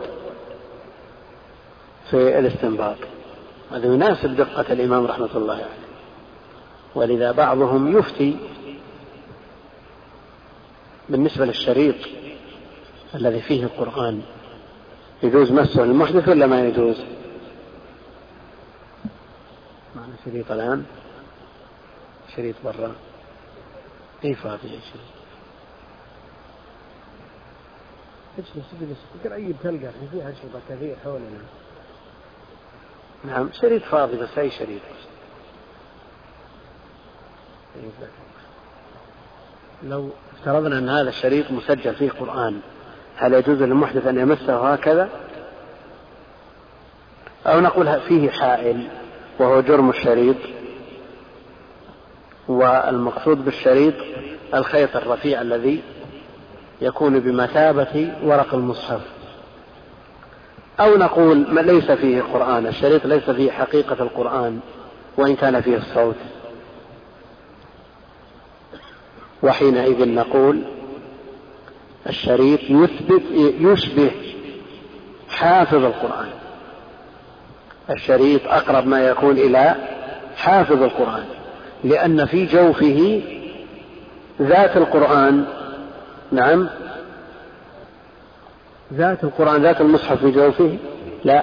في الاستنباط، هذا يناسب دقة الإمام رحمة الله عليه. ولذا بعضهم يفتي بالنسبة للشريط الذي فيه القرآن يجوز مسه المحدث ولا ما يجوز؟ معنا شريط الآن، شريط برا، اي فاضي يا شريط، اجلس اجلس قريب تلقى فيها أشرطة كثير حولنا. نعم شريط فاضي بس أي شريط. لو افترضنا أن هذا الشريط مسجل فيه قرآن، هل يجوز للمحدث أن يمسه هكذا؟ أو نقول فيه حائل وهو جرم الشريط، والمقصود بالشريط الخيط الرفيع الذي يكون بمثابة ورق المصحف. أو نقول ما ليس فيه قرآن، الشريط ليس فيه حقيقة القرآن وإن كان فيه الصوت، وحينئذ نقول الشريط يثبت يشبه حافظ القرآن، الشريط أقرب ما يكون إلى حافظ القرآن، لأن في جوفه ذات القرآن. نعم ذات القرآن، ذات المصحف في جوفه لا،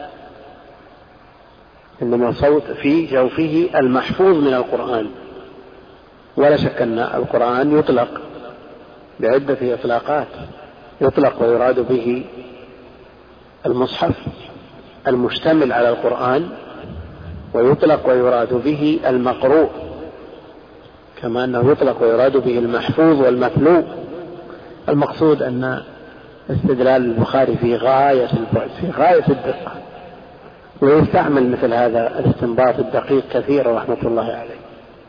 إنما الصوت في جوفه المحفوظ من القرآن. ولا شك أن القرآن يطلق بعدة إطلاقات، يطلق ويراد به المصحف المشتمل على القرآن، ويطلق ويراد به المقروء، كما أنه يطلق ويراد به المحفوظ والمتلو. المقصود أن استدلال البخاري في غاية البعد، في غاية الدقة، ويستعمل مثل هذا الاستنباط الدقيق كثيرا رحمة الله عليه.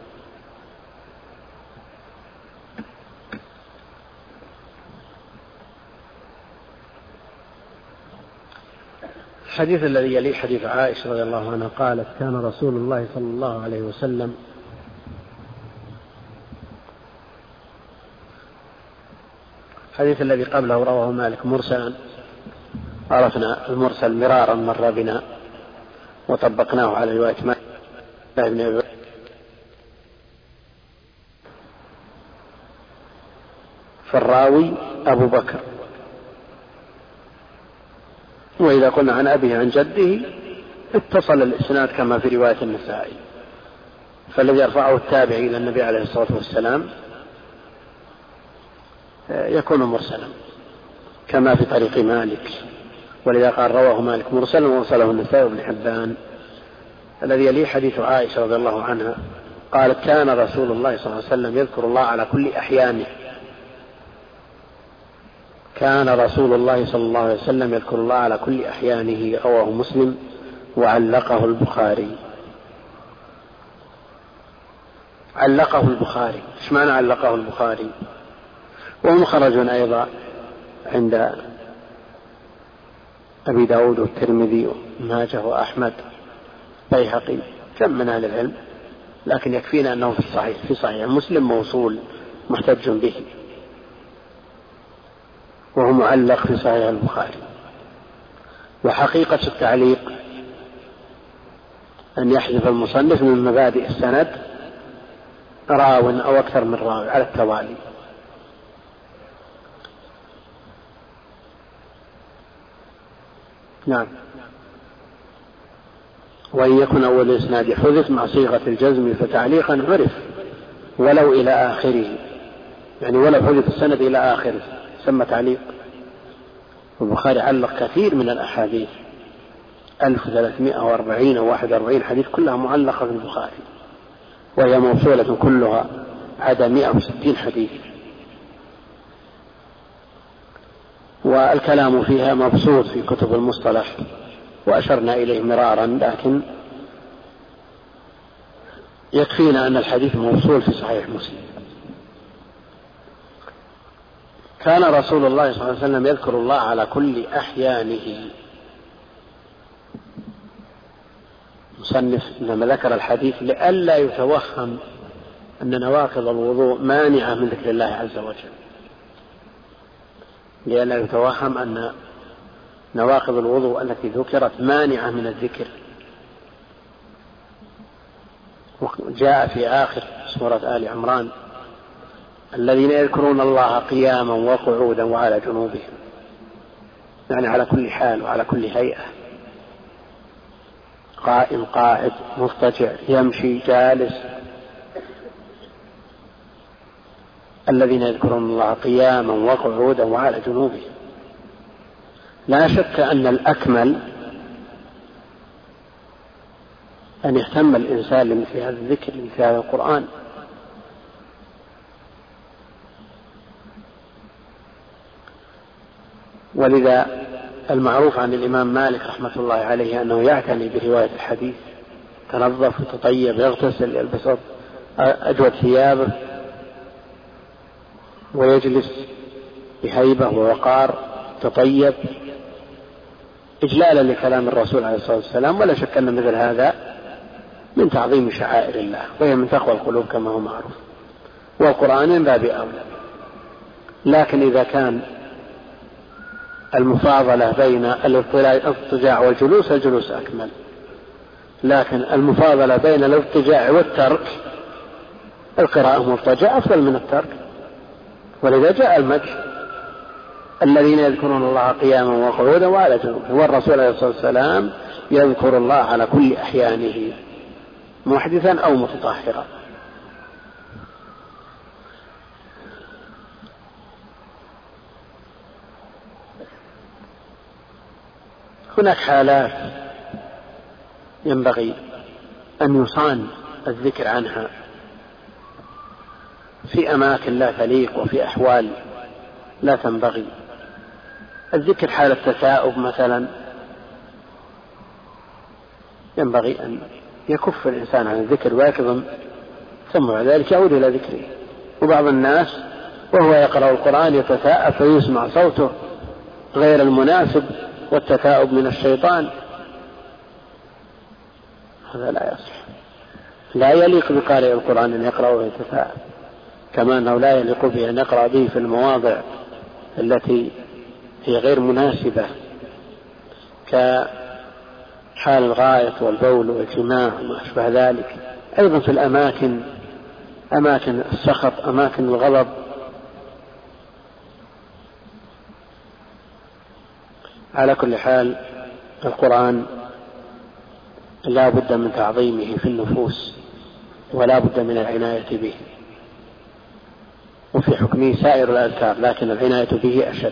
الحديث الذي يلي حديث عائشة رضي الله عنها قالت: كان رسول الله صلى الله عليه وسلم الحديث الذي قبله رواه مالك مرسلا، عرفنا المرسل مرارا مر بنا وطبقناه على رواية مالك بن أبي فالراوي أبو بكر، وإذا قلنا عن أبيه عن جده اتصل الإسناد كما في رواية النسائي، فالذي يرفعه التابعي إلى النبي عليه الصلاة والسلام يكون مرسلا كما في طريق مالك، ولذا قال رواه مالك مرسلا ووصله النسائي وابن حبان. الذي يليه حديث عائشة رضي الله عنها قالت: كان رسول الله صلى الله عليه وسلم يذكر الله على كل أحيانه، كان رسول الله صلى الله عليه وسلم يذكر الله على كل أحيانه، رواه مسلم وعلقه البخاري. علقه البخاري، ايش معنى علقه البخاري؟ وهو مخرج أيضا عند أبي داود والترمذي وماجه وأحمد بيهقي كم من أهل العلم، لكن يكفينا أنه في الصحيح في صحيح مسلم موصول محتج به، وهو معلق في صحيح البخاري. وحقيقة التعليق أن يحذف المصنف من مبادئ السند راو أو أكثر من راوي على التوالي. نعم. وإن يكن أول الإسناد حذف مع صيغة الجزم فتعليقا عرف ولو إلى آخره، يعني ولو حذف السند إلى آخره سمى تعليق. والبخاري علق كثير من الأحاديث، ألف وثلاثمائة وأربعين أو واحد وأربعين حديث كلها معلقة في البخاري، وهي موصولة كلها عدا مائة وستين حديث، والكلام فيها مبسوط في كتب المصطلح وأشرنا إليه مرارا، لكن يكفينا أن الحديث موصول في صحيح مسلم. كان رسول الله صلى الله عليه وسلم يذكر الله على كل أحيانه. مصنف إنما ذكر الحديث لئلا يتوهم أن نواقض الوضوء مانعة من ذكر الله عز وجل، لئلا يتوهم أن نواقض الوضوء التي ذكرت مانعة من الذكر. جاء في آخر سورة آل عمران الذين يذكرون الله قياما وقعودا وعلى جنوبهم، يعني على كل حال وعلى كل هيئة، قائم قاعد مضطجع يمشي جالس. الذين يذكرون الله قياما وقعودا وعلى جنوبهم. لا شك أن الأكمل أن يهتم الإنسان لمثل هذا الذكر لمثل هذا القرآن، ولذا المعروف عن الإمام مالك رحمة الله عليه أنه يعتني برواية الحديث، تنظف وتطيب يغتسل يلبس أجود ثيابه ويجلس بهيبة ووقار تطيب إجلالا لكلام الرسول عليه الصلاة والسلام. ولا شك أن مثل هذا من تعظيم شعائر الله، وهي من تقوى القلوب كما هو معروف، والقرآن من باب أولى. لكن إذا كان المفاضلة بين الاضطجاع والجلوس، الجلوس أكمل، لكن المفاضلة بين الاضطجاع والترك القراءة مضطجع أفضل من الترك. ولذا جاء المدح الذين يذكرون الله قياما وقعودا وعلى جنوبهم، والرسول عليه الصلاة والسلام يذكر الله على كل أحيانه محدثا أو متطهرا. هناك حالات ينبغي أن يصان الذكر عنها في أماكن لا تليق وفي أحوال لا تنبغي. الذكر حال التثاؤب مثلا ينبغي أن يكف الإنسان عن الذكر ويكظم، ثم بعد ذلك يعود إلى ذكره. وبعض الناس وهو يقرأ القرآن يتثاءب فيسمع صوته غير المناسب، والتثاؤب من الشيطان، هذا لا يصح. لا يليق بقارئ القرآن أن يقرأ ويتثاءب، كما أنه لا يليق به أن يقرأ به في المواضع التي هي غير مناسبة كحال الغائط والبول والجماع وما أشبه ذلك. أيضا في الأماكن، أماكن السخط، أماكن الغضب. على كل حال القرآن لا بد من تعظيمه في النفوس، ولا بد من العناية به، وفي حكمه سائر الأذكار، لكن العناية به أشد.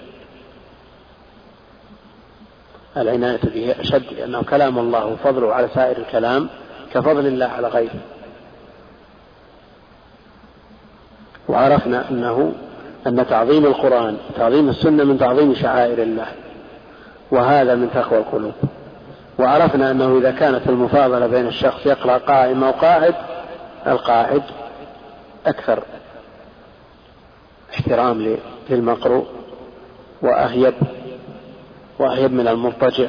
العناية به أشد لأنه كلام الله وفضله على سائر الكلام كفضل الله على غيره. وعرفنا أنه أن تعظيم القرآن تعظيم السنة من تعظيم شعائر الله، وهذا من تقوى القلوب. وعرفنا أنه إذا كانت المفاضلة بين الشخص يقرأ قائم أو قاعد، القاعد أكثر احترام للمقروء وأهيب وأهيب من المضطجع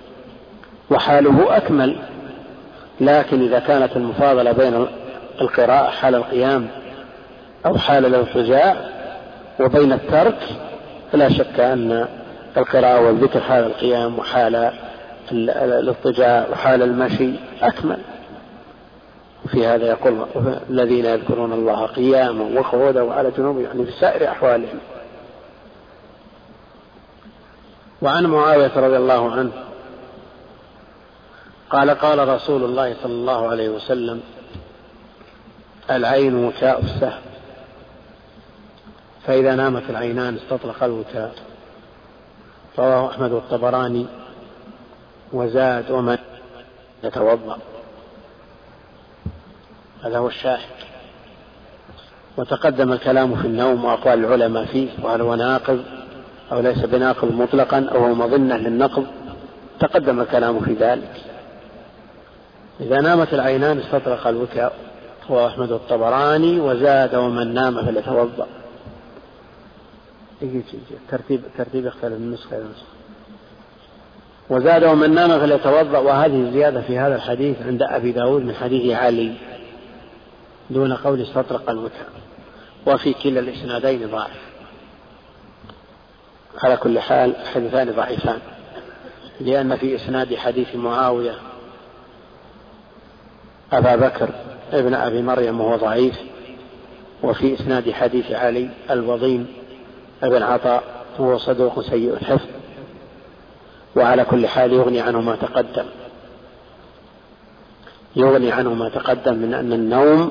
وحاله أكمل. لكن إذا كانت المفاضلة بين القراءة حال القيام أو حال الارتجاع وبين الترك، فلا شك أن القراءة والذكر حال القيام وحال الاضطجاع وحال المشي أكمل. وفي هذا يقول الذين يذكرون الله قياما وقعودا وعلى جنوبهم، يعني في سائر أحوالهم. وعن معاوية رضي الله عنه قال قال رسول الله صلى الله عليه وسلم: العين وكاء السهم، فإذا نامت العينان استطلق الوكاء. رواه أحمد والطبراني وزاد: ومن يتوضأ. هذا هو الشاهد. وتقدم الكلام في النوم وأقوال العلماء فيه، وهل هو ناقض أو ليس بناقض مطلقا أو هو مظنة للنقض، تقدم الكلام في ذلك. إذا نامت العينان استطرق الوكاء. هو أحمد الطبراني وزاد: ومن نام فليتوضأ. ترتيب ترتيب اختلف النسخة النسخة. وزاد: ومن نام فليتوضأ. وهذه الزيادة في هذا الحديث عند أبي داود من حديث علي دون قول استطرق الوكاء، وفي كلا الإسنادين ضعف. على كل حال حديثان ضعيفان، لأن في إسناد حديث معاوية أبا بكر ابن أبي مريم وهو ضعيف، وفي إسناد حديث علي الوضين ابن عطاء وهو صدوق سيء الحفظ. وعلى كل حال يغني عنه ما تقدم يغني عنه ما تقدم من أن النوم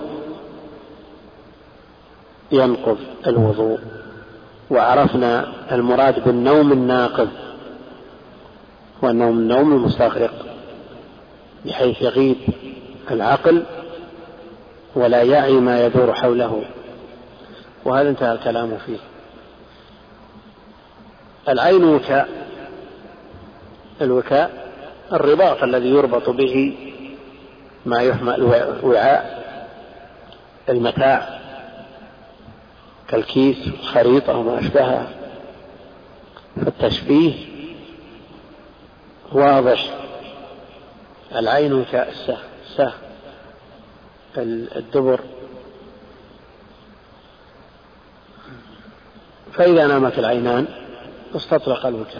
ينقض الوضوء. وعرفنا المراد بالنوم الناقض والنوم النوم المستغرق، بحيث يغيب العقل ولا يعي ما يدور حوله. وهذا انتهى الكلام فيه. العين وكاء. الوكاء الرباط الذي يربط به ما يحمل وعاء المتاع كالكيس خريطة وما أشبهها. فالتشبيه واضح. العين وكاء السهم سهم الدبر. فإذا نامت العينان استطلق الوكاء.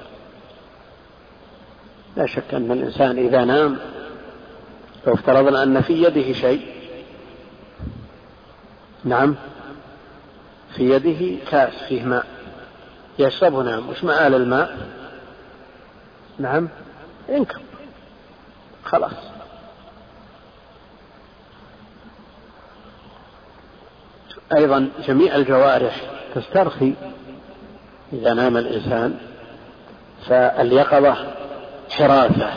لا شك أن الإنسان إذا نام، لو افترضنا أن في يده شيء، نعم في يده كاس فيه ماء يشربه، نعم وش مآل الماء؟ نعم ينكب خلاص. أيضا جميع الجوارح تسترخي إذا نام الإنسان، فاليقظة حراسة،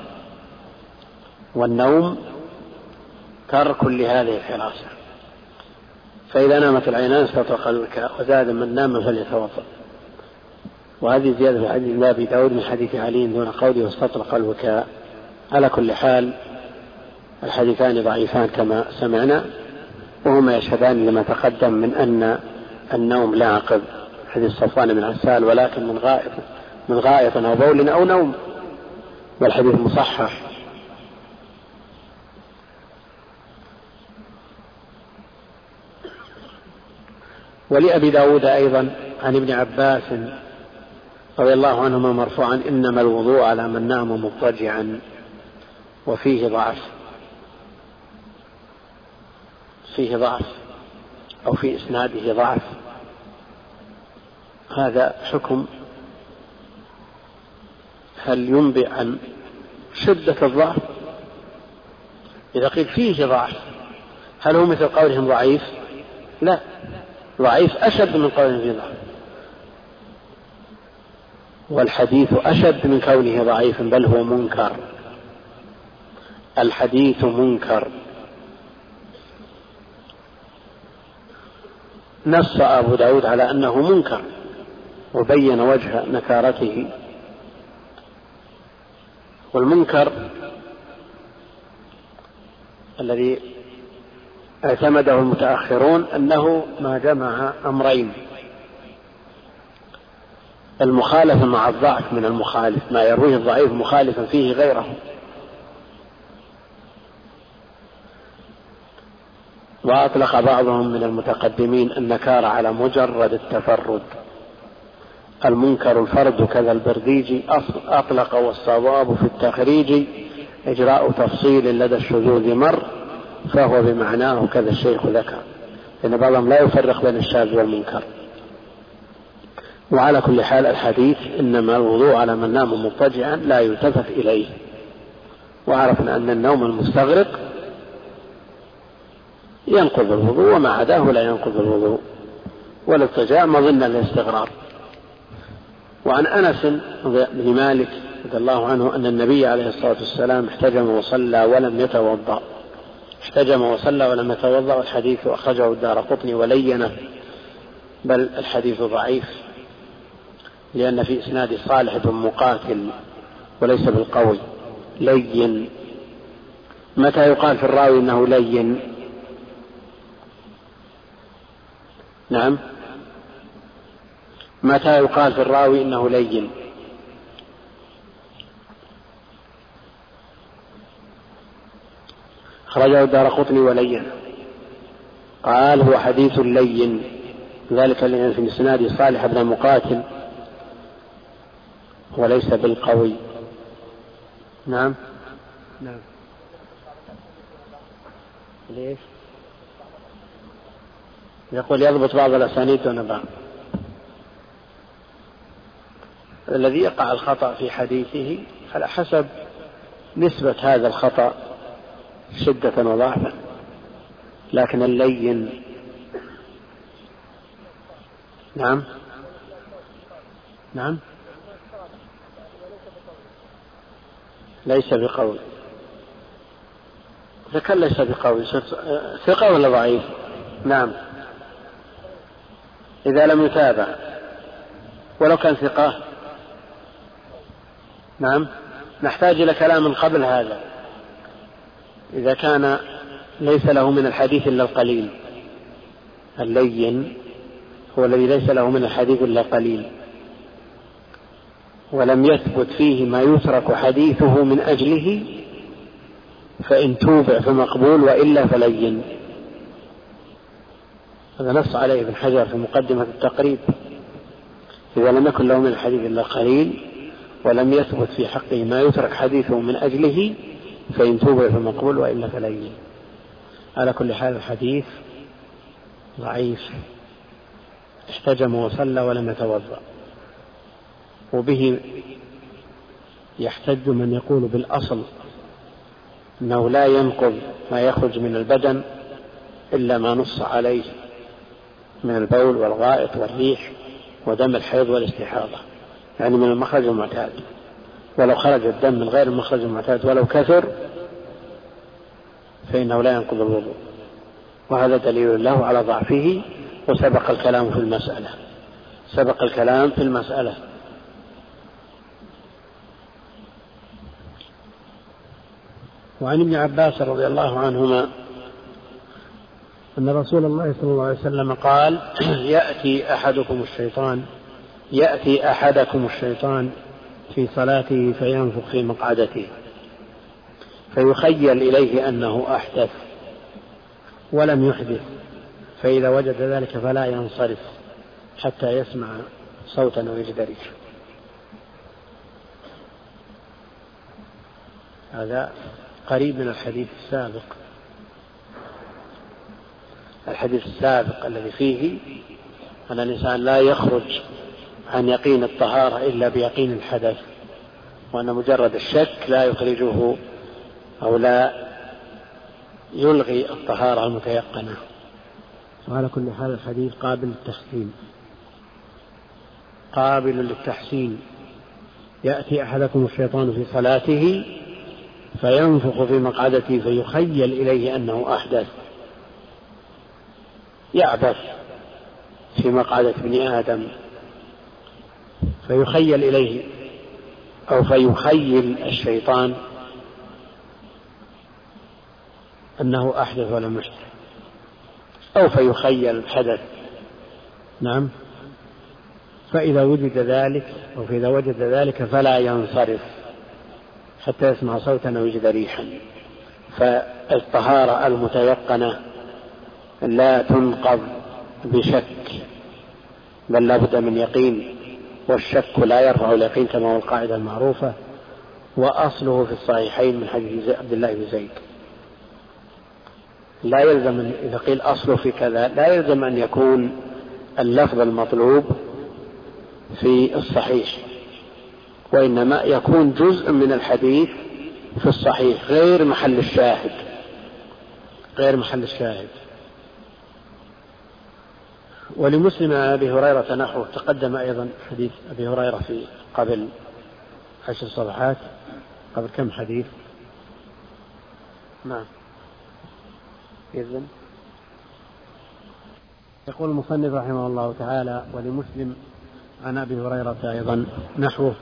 والنوم ترك لهذه الحراسة. فإذا نامت العينان استطرق الوكاء. وزاد: من نام فليتوضأ. وهذه زيادة في حديث أبي داود من حديث علي دون قوله واستطرق الوكاء. على كل حال الحديثان ضعيفان كما سمعنا، وهما يشهدان لما تقدم من أن النوم لا عقب، حديث صفوان بن عسال، ولكن من غائط من غائط أو بول أو نوم، والحديث مصحح. ولأبي داود أيضا عن ابن عباس رضي الله عنهما مرفوعا: إنما الوضوء على من نام مضطجعا. وفيه ضعف فيه ضعف أو في إسناده ضعف. هذا حكم. هل ينبئ عن شدة الضعف؟ إذا قيل فيه ضعف، هل هو مثل قولهم ضعيف؟ لا، ضعيف أشد من قولهم فيه ضعف، والحديث أشد من كونه ضعيف، بل هو منكر. الحديث منكر. نص أبو داود على أنه منكر وبين وجه نكارته. والمنكر الذي اعتمده المتأخرون أنه ما جمع أمرين: المخالفة مع الضعف من المخالف، ما يرويه الضعيف مخالفا فيه غيره. وأطلق بعضهم من المتقدمين النكار على مجرد التفرد. المنكر الفرد كذا البرديجي أطلق، والصواب في التخريج إجراء تفصيل لدى الشذوذ مر، فهو بمعناه كذا الشيخ ذكر، لأن بعضهم لا يفرق بين الشاذ والمنكر. وعلى كل حال الحديث إنما الوضوء على من نام مضطجعا لا يلتفت إليه. وعرفنا أن النوم المستغرق ينقض الوضوء وما عداه لا ينقض الوضوء، والاضطجاع مظنة الاستغرار. وعن أنس بن مالك رضي الله عنه أن النبي عليه الصلاة والسلام احتجم وصلى ولم يتوضأ. احتجم وصلى ولم يتوضأ، والحديث أخرجه الدارقطني ولينه، بل الحديث ضعيف لأن في إسناد صالح بن مقاتل وليس بالقوي لين. متى يقال في الراوي إنه لين؟ نعم، متى يقال في الراوي إنه لين؟ خرجه الدارقطني ولين، قال هو حديث لين، ذلك لأن في إسناد صالح بن مقاتل وليس بالقوي. نعم نعم. ليش؟ يقول يضبط بعض الأسانيد دون بعض. الذي يقع الخطأ في حديثه على حسب نسبة هذا الخطأ شدة وضعفا، لكن اللين نعم نعم ليس بقول. إذا كان ليس بقول ثقة ولا ضعيف؟ نعم، إذا لم يتابع ولو كان ثقة. نعم، نحتاج إلى كلام قبل هذا. إذا كان ليس له من الحديث إلا القليل، اللين هو الذي ليس له من الحديث إلا قليل، ولم يثبت فيه ما يترك حديثه من أجله، فإن توبع فمقبول وإلا فلين. هذا نص عليه ابن حجر في مقدمة التقريب. إذا لم يكن له من الحديث إلا قليل ولم يثبت في حقه ما يترك حديثه من أجله، فإن توبع فمقبول وإلا فلين. على كل حال الحديث ضعيف. احتجم وصلى ولم يتوضأ، وبه يحتج من يقول بالأصل أنه لا ينقض ما يخرج من البدن إلا ما نص عليه من البول والغائط والريح ودم الحيض والاستحاضة، يعني من المخرج المعتاد. ولو خرج الدم من غير المخرج المعتاد ولو كثر فإنه لا ينقض الوضوء، وهذا دليل له على ضعفه. وسبق الكلام في المسألة سبق الكلام في المسألة وعن ابن عباس رضي الله عنهما أن رسول الله صلى الله عليه وسلم قال: يأتي أحدكم الشيطان يأتي أحدكم الشيطان في صلاته فينفخ في مقعدته فيخيل إليه أنه أحدث ولم يحدث، فإذا وجد ذلك فلا ينصرف حتى يسمع صوتا ويجد ريحا. هذا قريب من الحديث السابق الحديث السابق الذي فيه أن الإنسان لا يخرج عن يقين الطهارة إلا بيقين الحدث، وأن مجرد الشك لا يخرجه أو لا يلغي الطهارة المتيقنة. وعلى كل حال الحديث قابل للتحسين قابل للتحسين يأتي أحدكم الشيطان في صلاته فينفخ في مقعدته فيخيل إليه أنه أحدث، يعبث في مقعدة ابن آدم فيخيل إليه أو فيخيل الشيطان أنه أحدث ولم يحدث، أو فيخيل حدث. نعم. فإذا وجد ذلك أو فإذا وجد ذلك فلا ينصرف حتى يسمع صوتا أو يجد ريحا. فالطهارة المتيقنة لا تنقض بشك، بل لا بد من يقين، والشك لا يرفع اليقين كما هو القاعدة المعروفة. وأصله في الصحيحين من حديث عبد الله بن زيد. لا يلزم إذا قيل أصله في كذا لا يلزم أن يكون اللفظ المطلوب في الصحيح، وإنما يكون جزء من الحديث في الصحيح غير محل الشاهد غير محل الشاهد. ولمسلم أبي هريرة نحوه تقدم أيضا حديث أبي هريرة في قبل عشر صفحات، قبل كم حديث؟ نعم. إذن يقول المصنف رحمه الله تعالى: ولمسلم عن أبي هريرة أيضا نحوه،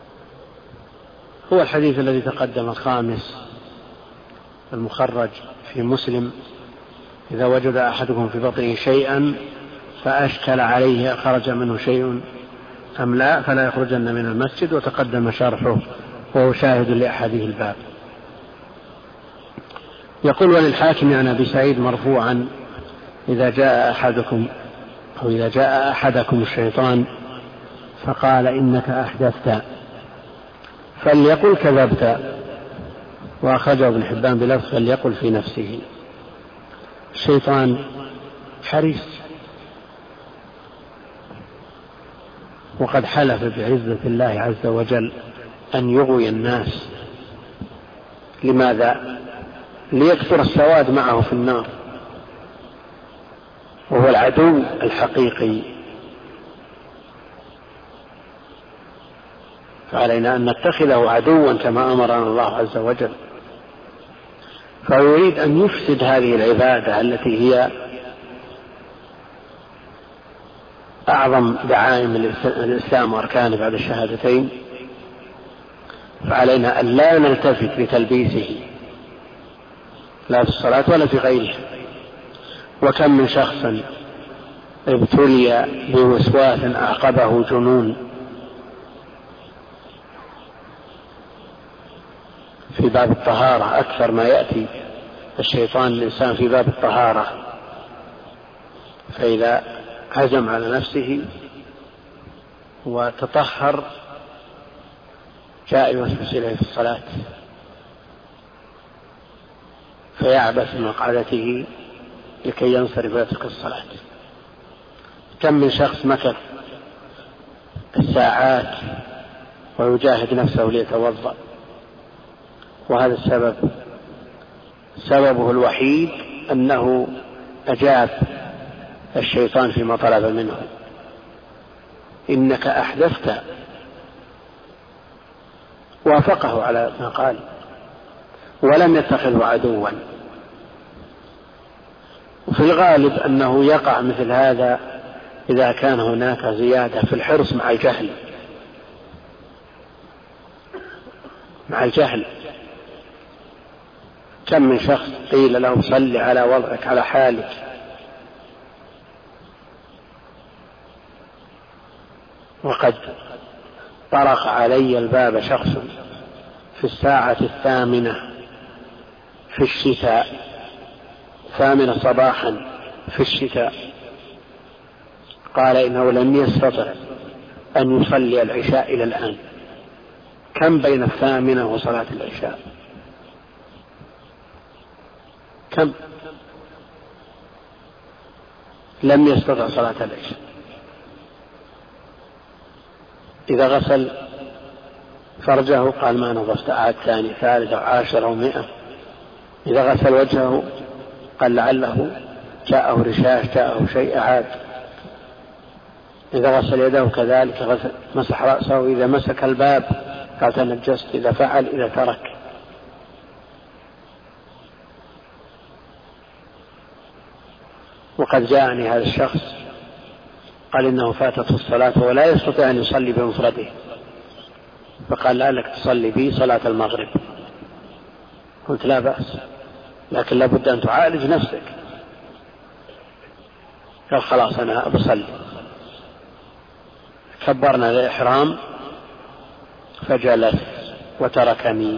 هو الحديث الذي تقدم الخامس المخرج في مسلم: إذا وجد أحدكم في بطنه شيئا فأشكل عليه خرج منه شيء أم لا فلا يخرجن من المسجد. وتقدم شرحه وهو شاهد لأحاديث الباب. يقول: وللحاكم عن أبي سعيد مرفوعا: إذا جاء أحدكم أو إذا جاء أحدكم الشيطان فقال إنك أحدثت فليقل كذبت. وأخرجه ابن حبان بلفظ فليقل في نفسه. الشيطان حريص، وقد حلف بعزة الله عز وجل أن يغوي الناس. لماذا؟ ليكثر السواد معه في النار، وهو العدو الحقيقي. فعلينا أن نتخذه عدوا كما أمرنا الله عز وجل. فيريد أن يفسد هذه العبادة التي هي أعظم دعائم الإسلام وأركانه بعد الشهادتين. فعلينا أن لا نلتفت لتلبيسه لا في الصلاة ولا في غيرها. وكم من شخص ابتلي بوسواس أعقبه جنون في باب الطهارة. أكثر ما يأتي الشيطان الإنسان في باب الطهارة، فإذا عزم على نفسه وتطهر جاء يوسوس إليه في الصلاة فيعبث مقعدته لكي ينصرف ويترك الصلاة. كم من شخص مكث الساعات ويجاهد نفسه ليتوضأ، وهذا السبب سببه الوحيد أنه أجاب الشيطان فيما طلب منه: إنك أحدثت. وافقه على ما قال ولم يتخذه عدوا. وفي الغالب أنه يقع مثل هذا إذا كان هناك زيادة في الحرص مع الجهل مع الجهل. كم من شخص قيل له صل على وضعك على حالك، وقد طرق علي الباب شخص في الساعة الثامنة في الشتاء، ثامنة صباحا في الشتاء، قال إنه لم يستطع أن يصلي العشاء إلى الآن. كم بين الثامنة وصلاة العشاء؟ كم؟ لم يستطع صلاة العشاء. إذا غسل فرجه قال ما نظفت، عاد ثاني ثالث أو عاشر أو مئة. إذا غسل وجهه قال لعله جاءه رشاش جاءه شيء عاد. إذا غسل يده كذلك، غسل مسح رأسه. إذا مسك الباب قال تنجست. إذا فعل إذا ترك. وقد جاءني هذا الشخص قال إنه فاتته الصلاة ولا يستطيع أن يصلي بمفرده، فقال لعلك تصلي بي صلاة المغرب. قلت لا بأس، لكن لابد أن تعالج نفسك. قال خلاص أنا بصلي. كبرنا الإحرام فجلس وتركني.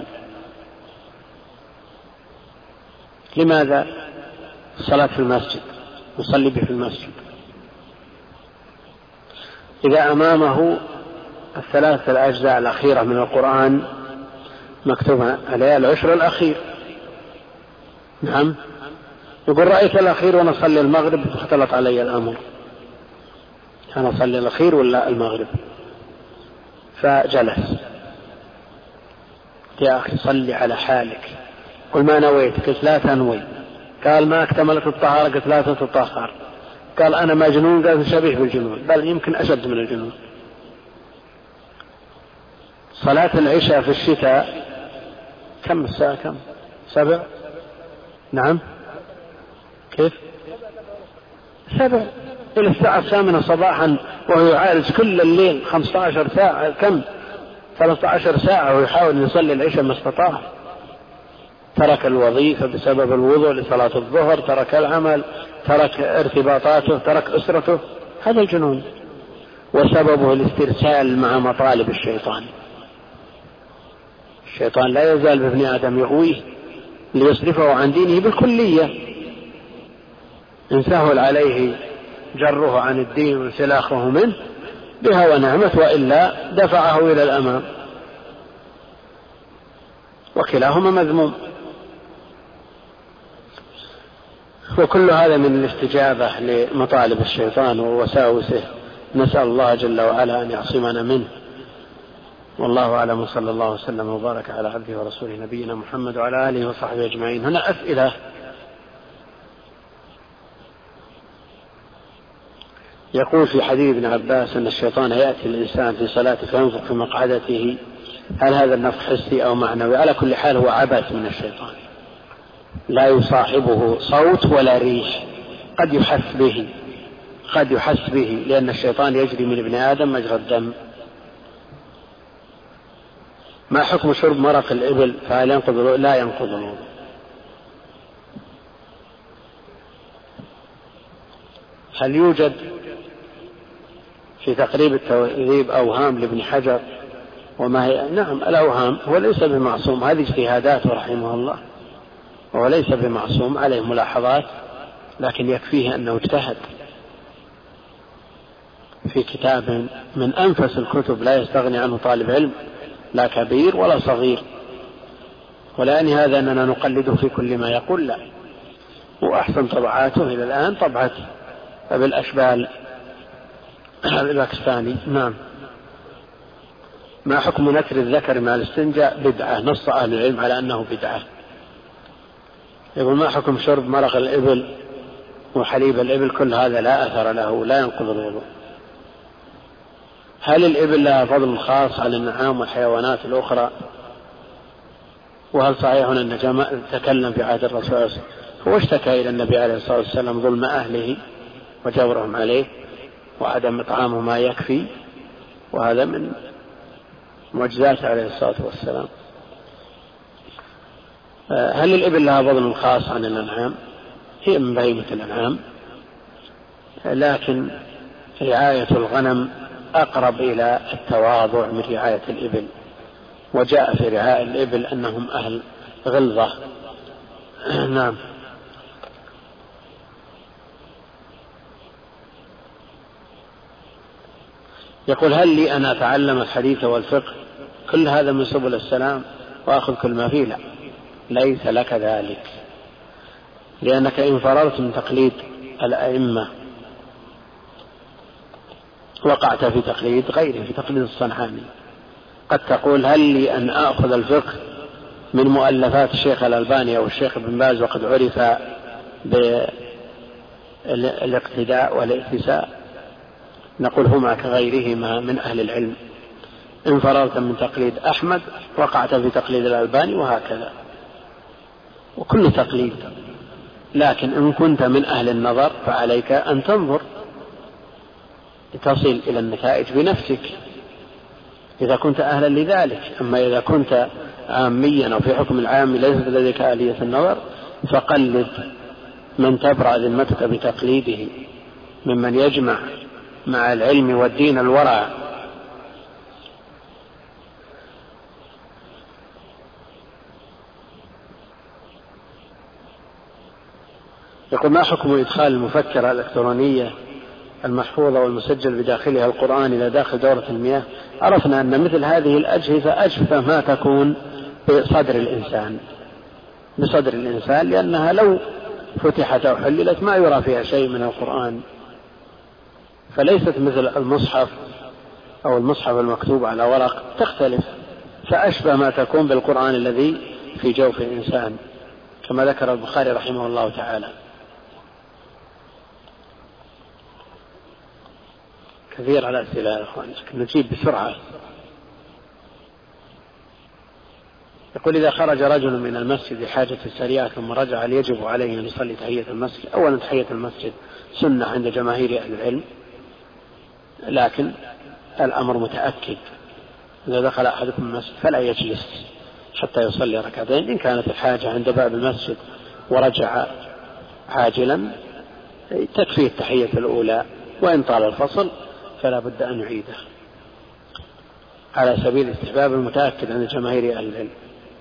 لماذا؟ الصلاة في المسجد، يصلي به في المسجد. إذا أمامه الثلاثة الأجزاء الأخيرة من القرآن مكتوبة عليها العشر الأخير، نعم، يقول رأيت الأخير وأنا أصلي المغرب فاختلط علي الأمر، أنا أصلي الأخير ولا المغرب؟ فجلس. يا أخي صلي على حالك. قل ما نويت؟ قلت لا تنوي. قال ما اكتملت الطهارة؟ قلت لا تتطهر. قال أنا مجنون؟ قال شبيه بالجنون، بل يمكن أشد من الجنون. صلاة العشاء في الشتاء كم الساعة؟ كم؟ سبع؟ نعم، كيف؟ سبع إلى الساعة الثامنة صباحا، وهو يعالج كل الليل خمسة عشر ساعة، كم؟ ثلاثة عشر ساعة ويحاول يصلي العشاء ما استطاع. ترك الوظيفة بسبب الوضوء لصلاة الظهر، ترك العمل، ترك ارتباطاته، ترك أسرته. هذا الجنون، وسببه الاسترسال مع مطالب الشيطان. الشيطان لا يزال بابن آدم يغويه ليصرفه عن دينه بالكلية، إن سهل عليه جره عن الدين وانسلاخه منه بها ونعمة، وإلا دفعه إلى الأمام، وكلاهما مذموم. وكل هذا من الاستجابة لمطالب الشيطان ووساوسه، نسأل الله جل وعلا أن يعصمنا منه. والله أعلم، صلى الله وسلم وبارك على عبده ورسوله نبينا محمد وعلى آله وصحبه أجمعين. هنا أسئلة. يقول في حديث ابن عباس أن الشيطان يأتي الإنسان في صلاته فينفخ في مقعدته، هل هذا النفخ حسي أو معنوي؟ على كل حال هو عبث من الشيطان، لا يصاحبه صوت ولا ريح، قد يحس به قد يحس به لأن الشيطان يجري من ابن آدم مجرى الدم. ما حكم شرب مرق الإبل؟ فهل ينقض الوضوء؟ لا ينقض الوضوء. هل يوجد في تقريب التهذيب أوهام لابن حجر وما هي؟ نعم، الأوهام هو ليس بمعصوم، هذه اجتهادات رحمه الله، وهو ليس بمعصوم، عليه ملاحظات، لكن يكفيه أنه اجتهد في كتاب من أنفس الكتب لا يستغني عنه طالب علم، لا كبير ولا صغير. ولأن هذا أننا نقلده في كل ما يقول، لا. وأحسن طبعاته إلى الآن طبعة أبي الأشبال الباكستاني. نعم. ما حكم نكر الذكر مع الاستنجاء؟ بدعة، نص أهل العلم على أنه بدعة. يقول ما حكم شرب مرق الإبل وحليب الإبل؟ كل هذا لا أثر له، لا ينقض الوضوء. هل الإبل لها فضل خاص على النعام والحيوانات الأخرى؟ وهل صحيح أن جماعة تكلم في عهد الرسول صلى الله عليه وسلم هو اشتكى إلى النبي عليه الصلاة والسلام ظلم أهله وجورهم عليه وعدم إطعامه ما يكفي، وهذا من معجزات عليه الصلاة والسلام. هل الإبل لها فضل خاص عن الأنعام؟ هي من بهيمة الأنعام، لكن رعاية الغنم أقرب إلى التواضع من رعاية الإبل، وجاء في رعاية الإبل أنهم أهل غلظة. نعم. يقول هل لي أن أتعلم الحديث والفقه كل هذا من سبل السلام وأخذ كل ما فيه؟ لا، ليس لك ذلك، لأنك إن فررت من تقليد الأئمة وقعت في تقليد غيره، في تقليد الصنعاني. قد تقول هل لي أن أخذ الفقه من مؤلفات الشيخ الألباني أو الشيخ ابن باز وقد عرف بالاقتداء والائتساء؟ نقول هما كغيرهما من أهل العلم. إن فررت من تقليد أحمد وقعت في تقليد الألباني، وهكذا، وكل تقليد. لكن إن كنت من أهل النظر فعليك أن تنظر تصل إلى النتائج بنفسك إذا كنت أهلا لذلك. أما إذا كنت عاميا أو في حكم العام ليست لديك آلية النظر فقلد من تبرأ ذمتك بتقليده ممن يجمع مع العلم والدين الورع. يقول: ما حكم إدخال المفكرة الإلكترونية المحفوظة والمسجل بداخلها القرآن إلى داخل دورة المياه؟ عرفنا أن مثل هذه الأجهزة أشبه ما تكون بصدر الإنسان بصدر الإنسان لأنها لو فتحت أو حللت ما يرى فيها شيء من القرآن، فليست مثل المصحف أو المصحف المكتوب على ورق، تختلف، فأشبه ما تكون بالقرآن الذي في جوف الإنسان كما ذكر البخاري رحمه الله تعالى. كثير على الأسئلة يا أخوان، نجيب بسرعة. يقول: إذا خرج رجل من المسجد لحاجة سريعة ثم رجع هل يجب عليه أن يصلي تحية المسجد؟ أولا تحية المسجد سنة عند جماهير أهل العلم، لكن الأمر متأكد إذا دخل أحدكم المسجد فلا يجلس حتى يصلي ركعتين. إن كانت الحاجة عند باب المسجد ورجع عاجلا تكفيه التحية الأولى، وإن طال الفصل فلا بد أن يعيده على سبيل الاستحباب المتأكد عند جماهير أهل العلم.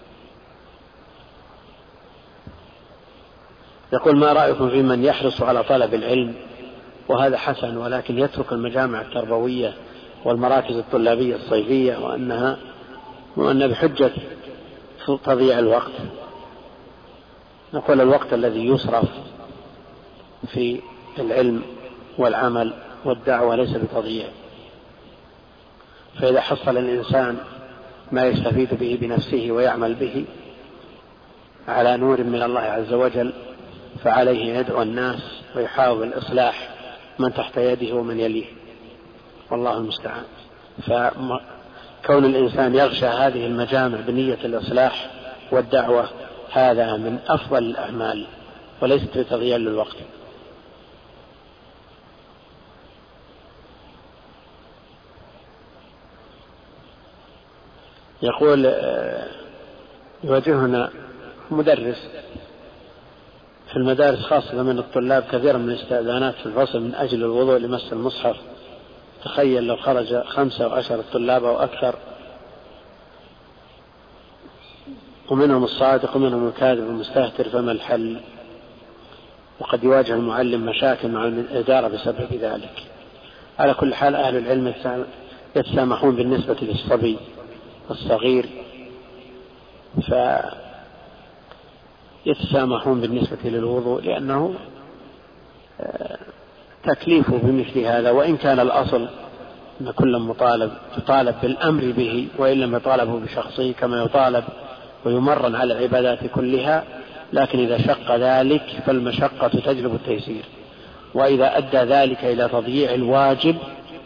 يقول: ما رأيكم في من يحرص على طلب العلم وهذا حسن ولكن يترك المجامع التربوية والمراكز الطلابية الصيفية وأنها وأن بحجة تضييع الوقت؟ نقول: الوقت الذي يصرف في العلم والعمل والدعوة ليس بتضييع، فإذا حصل الإنسان ما يستفيد به بنفسه ويعمل به على نور من الله عز وجل فعليه أن يدعو الناس ويحاول إصلاح من تحت يده ومن يليه، والله المستعان. فكون الإنسان يغشى هذه المجامع بنية الإصلاح والدعوة هذا من أفضل الأعمال وليست بتضييع للوقت. يقول: يواجهنا مدرس في المدارس خاصة من الطلاب كثيرا من الاستئذانات في الفصل من أجل الوضوء لمس المصحف. تخيل لو خرج خمسة أو عشرة طلاب أو أكثر ومنهم الصادق ومنهم الكاذب والمستهتر فما الحل؟ وقد يواجه المعلم مشاكل مع الإدارة بسبب ذلك. على كل حال أهل العلم يتسامحون بالنسبة للصبي الصغير، فيتسامحون بالنسبة للوضوء لأنه تكليفه بمثل هذا، وإن كان الأصل أن كل مطالب يطالب بالأمر به وإن لم يطالبه بشخصه كما يطالب ويمرن على العبادات كلها، لكن إذا شق ذلك فالمشقة تجلب التيسير، وإذا أدى ذلك إلى تضييع الواجب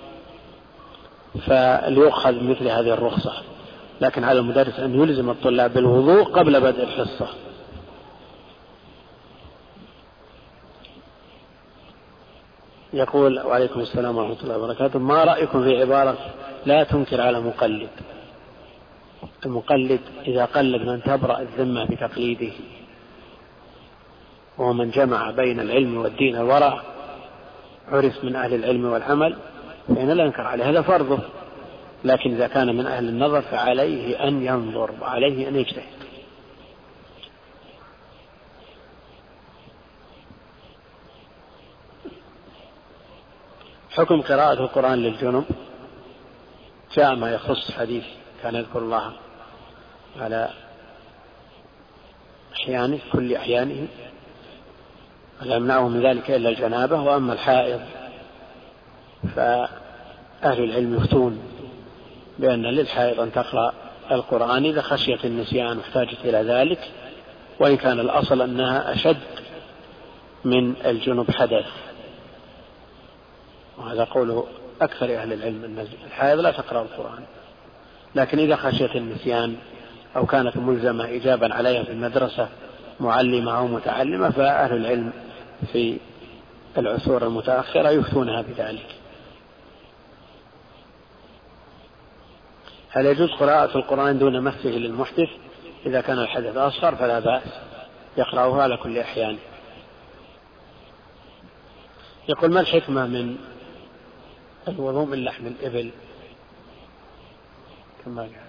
فليؤخذ مثل هذه الرخصة. لكن على المدرس أن يلزم الطلاب بالوضوء قبل بدء الحصة. يقول: وعليكم السلام ورحمة الله وبركاته، ما رأيكم في عبارة لا تنكر على مقلد؟ المقلد إذا قلد من تبرأ الذمة بتقليده ومن جمع بين العلم والدين الورع عرف من أهل العلم والعمل فإن لا ينكر عليه، هذا فرضه. لكن إذا كان من أهل النظر فعليه أن ينظر وعليه أن يجتهد. حكم قراءة القرآن للجنب. جاء ما يخص حديث كان يذكر الله على أحيانه كل أحيانه ولا يمنعه من ذلك إلا الجنابة. وأما الحائض فأهل العلم يفتون بأن للحائض أن تقرأ القرآن إذا خشيت النسيان واحتاجت إلى ذلك، وإن كان الأصل أنها أشد من الجنب حدث، وهذا قوله أكثر أهل العلم أن الحائض لا تقرأ القرآن. لكن إذا خشيت النسيان أو كانت ملزمة إجابا عليها في المدرسة معلمة أو متعلمة فأهل العلم في العصور المتأخرة يفتونها بذلك. هل يجوز قراءة القرآن دون مسه للمحدث؟ إذا كان الحدث أصغر فلا بأس، يقرأه على كل أحيان. يقول: ما الحكمة من الوضوء من لحم الإبل؟ كما قال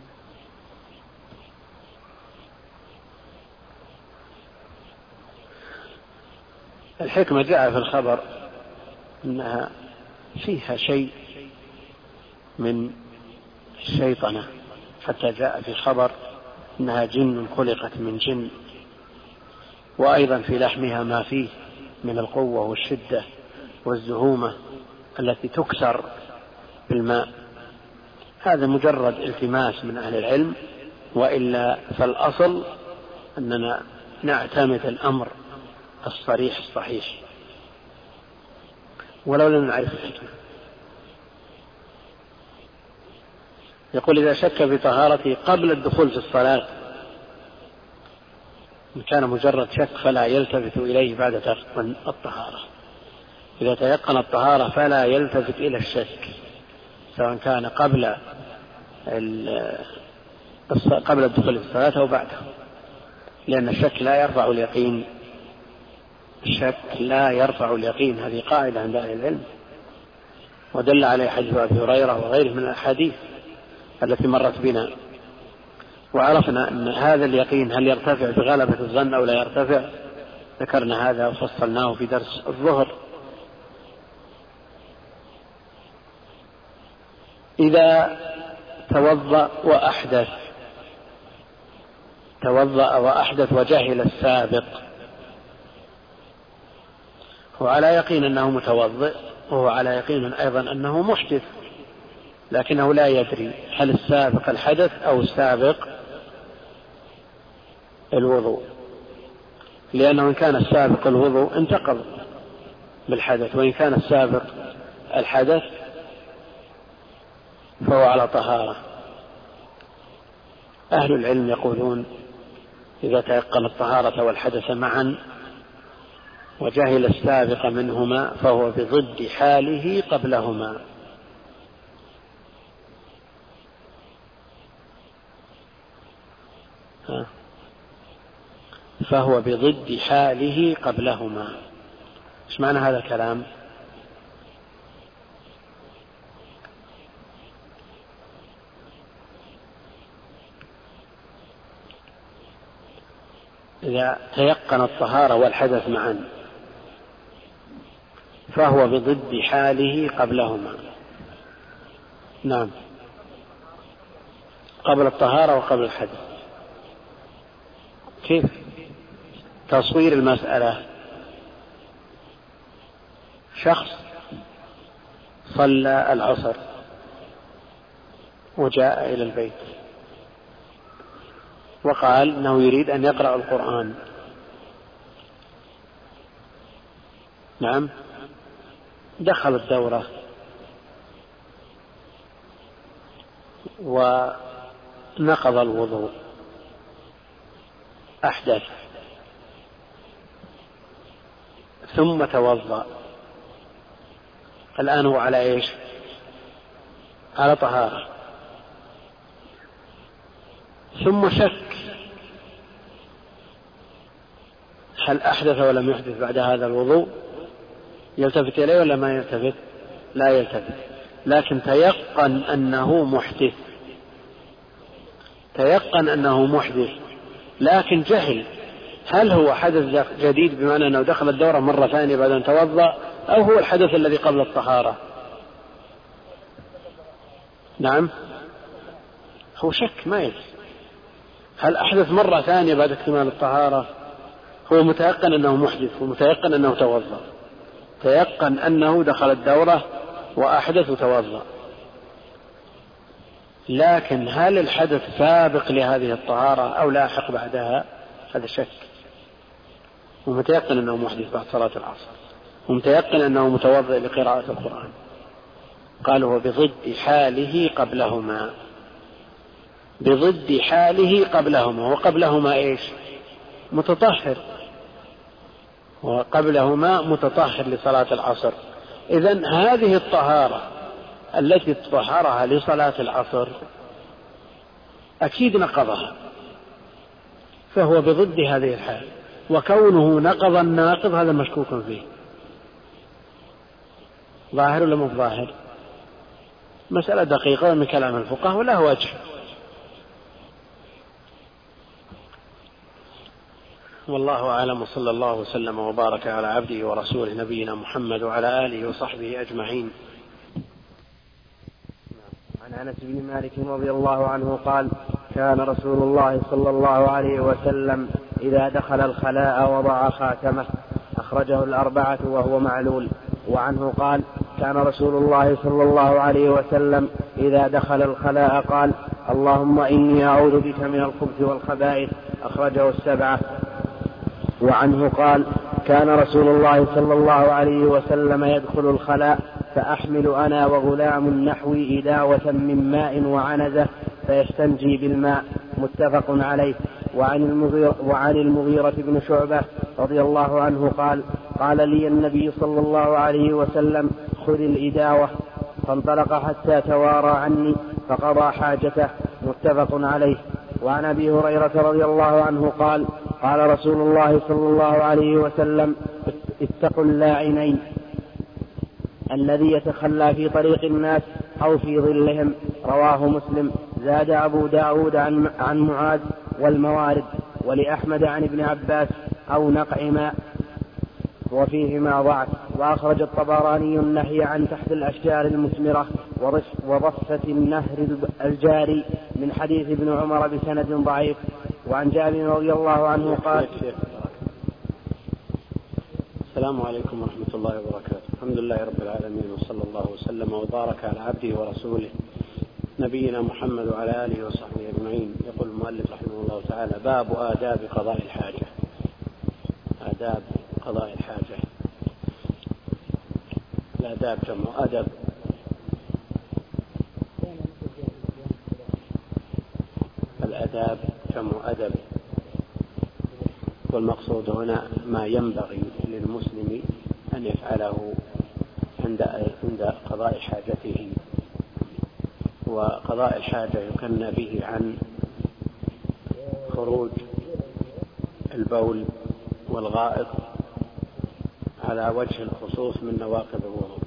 الحكمة جاء في الخبر أنها فيها شيء من الشيطنة، حتى جاء في الخبر أنها جن خلقت من جن، وأيضا في لحمها ما فيه من القوة والشدة والزهومة التي تكسر بالماء. هذا مجرد التماس من أهل العلم، وإلا فالأصل أننا نعتمد الأمر الصريح الصحيح ولو لم نعرف الحكمة. يقول: إذا شك بطهارته قبل الدخول في الصلاة إن كان مجرد شك فلا يلتفت إليه بعد تيقن الطهارة. إذا تيقن الطهارة فلا يلتفت إلى الشك، سواء كان قبل قبل الدخول في الصلاة أو بعده، لأن الشك لا يرفع اليقين. الشك لا يرفع اليقين، هذه قاعدة عند أهل العلم، ودل عليه حديث أبي هريرة وغيره من الأحاديث التي مرت بنا. وعرفنا أن هذا اليقين هل يرتفع بغلبة الظن أو لا يرتفع، ذكرنا هذا وفصلناه في درس الظهر. إذا توضأ وأحدث توضأ وأحدث وجهل السابق، هو على يقين أنه متوضئ، وهو على يقين أيضا أنه محدث، لكنه لا يدري هل السابق الحدث أو السابق الوضوء، لأنه إن كان السابق الوضوء انتقض بالحدث، وإن كان السابق الحدث فهو على طهارة. أهل العلم يقولون: إذا تيقن الطهارة والحدث معا وجهل السابق منهما فهو بضد حاله قبلهما. فهو بضد حاله قبلهما. ايش معنى هذا الكلام؟ إذا تيقن الطهارة والحدث معا فهو بضد حاله قبلهما. نعم، قبل الطهارة وقبل الحدث. كيف تصوير المسألة؟ شخص صلى العصر وجاء إلى البيت وقال أنه يريد أن يقرأ القرآن. نعم، دخل الدورة ونقض الوضوء، أحدث، ثم توضأ. الآن هو على إيش؟ على طهارة. ثم شك هل أحدث ولم يحدث بعد هذا الوضوء، يلتفت إليه ولا ما يلتفت؟ لا يلتفت، لكن تيقن أنه محدث، تيقن أنه محدث، لكن جهل هل هو حدث جديد بمعنى أنه دخل الدورة مرة ثانية بعد أن توضأ، أو هو الحدث الذي قبل الطهارة. نعم، هو شك ما يدري هل أحدث مرة ثانية بعد اكتمال الطهارة. هو متيقن أنه محدث ومتيقن أنه توضأ، تيقن أنه دخل الدورة وأحدث وتوضأ، لكن هل الحدث سابق لهذه الطهارة أو لاحق بعدها؟ هذا شك. ومتيقن أنه محدث بعد صلاة العصر، ومتيقن أنه متوضئ لقراءة القرآن. قال هو بضد حاله قبلهما، بضد حاله قبلهما. وقبلهما إيش؟ متطهر، وقبلهما متطهر لصلاة العصر. إذن هذه الطهارة التي تطهرها لصلاة العصر أكيد نقضها، فهو بضد هذه الحال، وكونه نقض الناقض هذا مشكوك فيه. ظاهر ولا مو ظاهر؟ مسألة دقيقة من كلام الفقهاء وله وجه. والله أعلم، وصلى الله وسلم وبارك على عبده ورسوله نبينا محمد وعلى آله وصحبه أجمعين. عن أنس بن مالك رضي الله عنه قال: كان رسول الله صلى الله عليه وسلم إذا دخل الخلاء وضع خاتمه، أخرجه الأربعة وهو معلول. وعنه قال: كان رسول الله صلى الله عليه وسلم إذا دخل الخلاء قال: اللهم إني أعوذ بك من الخبث والخبائث، أخرجه السبعة. وعنه قال: كان رسول الله صلى الله عليه وسلم يدخل الخلاء فأحمل أنا وغلام نحوي إداوة من ماء وعنزة فيستنجي بالماء، متفق عليه. وعن المغيرة, وعن المغيرة بن شعبة رضي الله عنه قال: قال لي النبي صلى الله عليه وسلم: خذ الإداوة، فانطلق حتى توارى عني فقضى حاجته، متفق عليه. وعن أبي هريرة رضي الله عنه قال: قال رسول الله صلى الله عليه وسلم: اتقوا اللاعنين، الذي يتخلى في طريق الناس أو في ظلهم، رواه مسلم. زاد أبو داود عن, عن معاذ والموارد، ولأحمد عن ابن عباس أو نقع ماء، وفيهما ضعف. وأخرج الطبراني النهي عن تحت الأشجار المثمرة وضفة النهر الجاري من حديث ابن عمر بسند ضعيف. وعن جابر رضي الله عنه قال: السلام عليكم ورحمة الله وبركاته. الحمد لله رب العالمين، وصلى الله وسلم وبارك على عبده ورسوله نبينا محمد وعلى آله وصحبه أجمعين. يقول المؤلف رحمه الله تعالى: باب آداب قضاء الحاجة. آداب قضاء الحاجة. الآداب جمع أدب. الآداب جمع أدب، والمقصود هنا ما ينبغي للمسلم أن يفعله عند عند قضاء حاجته. وقضاء الحاجة يكنى به عن خروج البول والغائط على وجه الخصوص من نواقض الوضوء.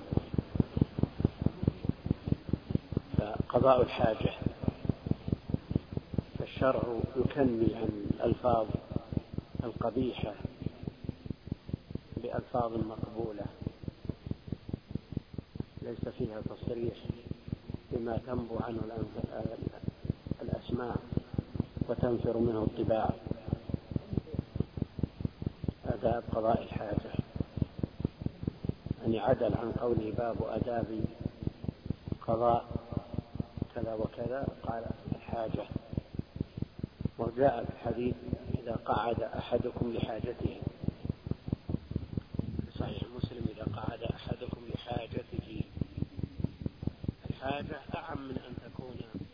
فقضاء الحاجة فالشرع يكني عن الألفاظ القبيحة بألفاظ مقبولة ليس فيها تصريح بما تنبو عنه الأسماع وتنفر منه الطباع. آداب قضاء الحاجة يعني عدل عن قوله باب آداب قضاء كذا وكذا، قال الحاجة. وجاء في الحديث: إذا قعد أحدكم لحاجته، في صحيح مسلم: إذا قعد أحدكم لحاجته. الحاجة أعم من أن تكون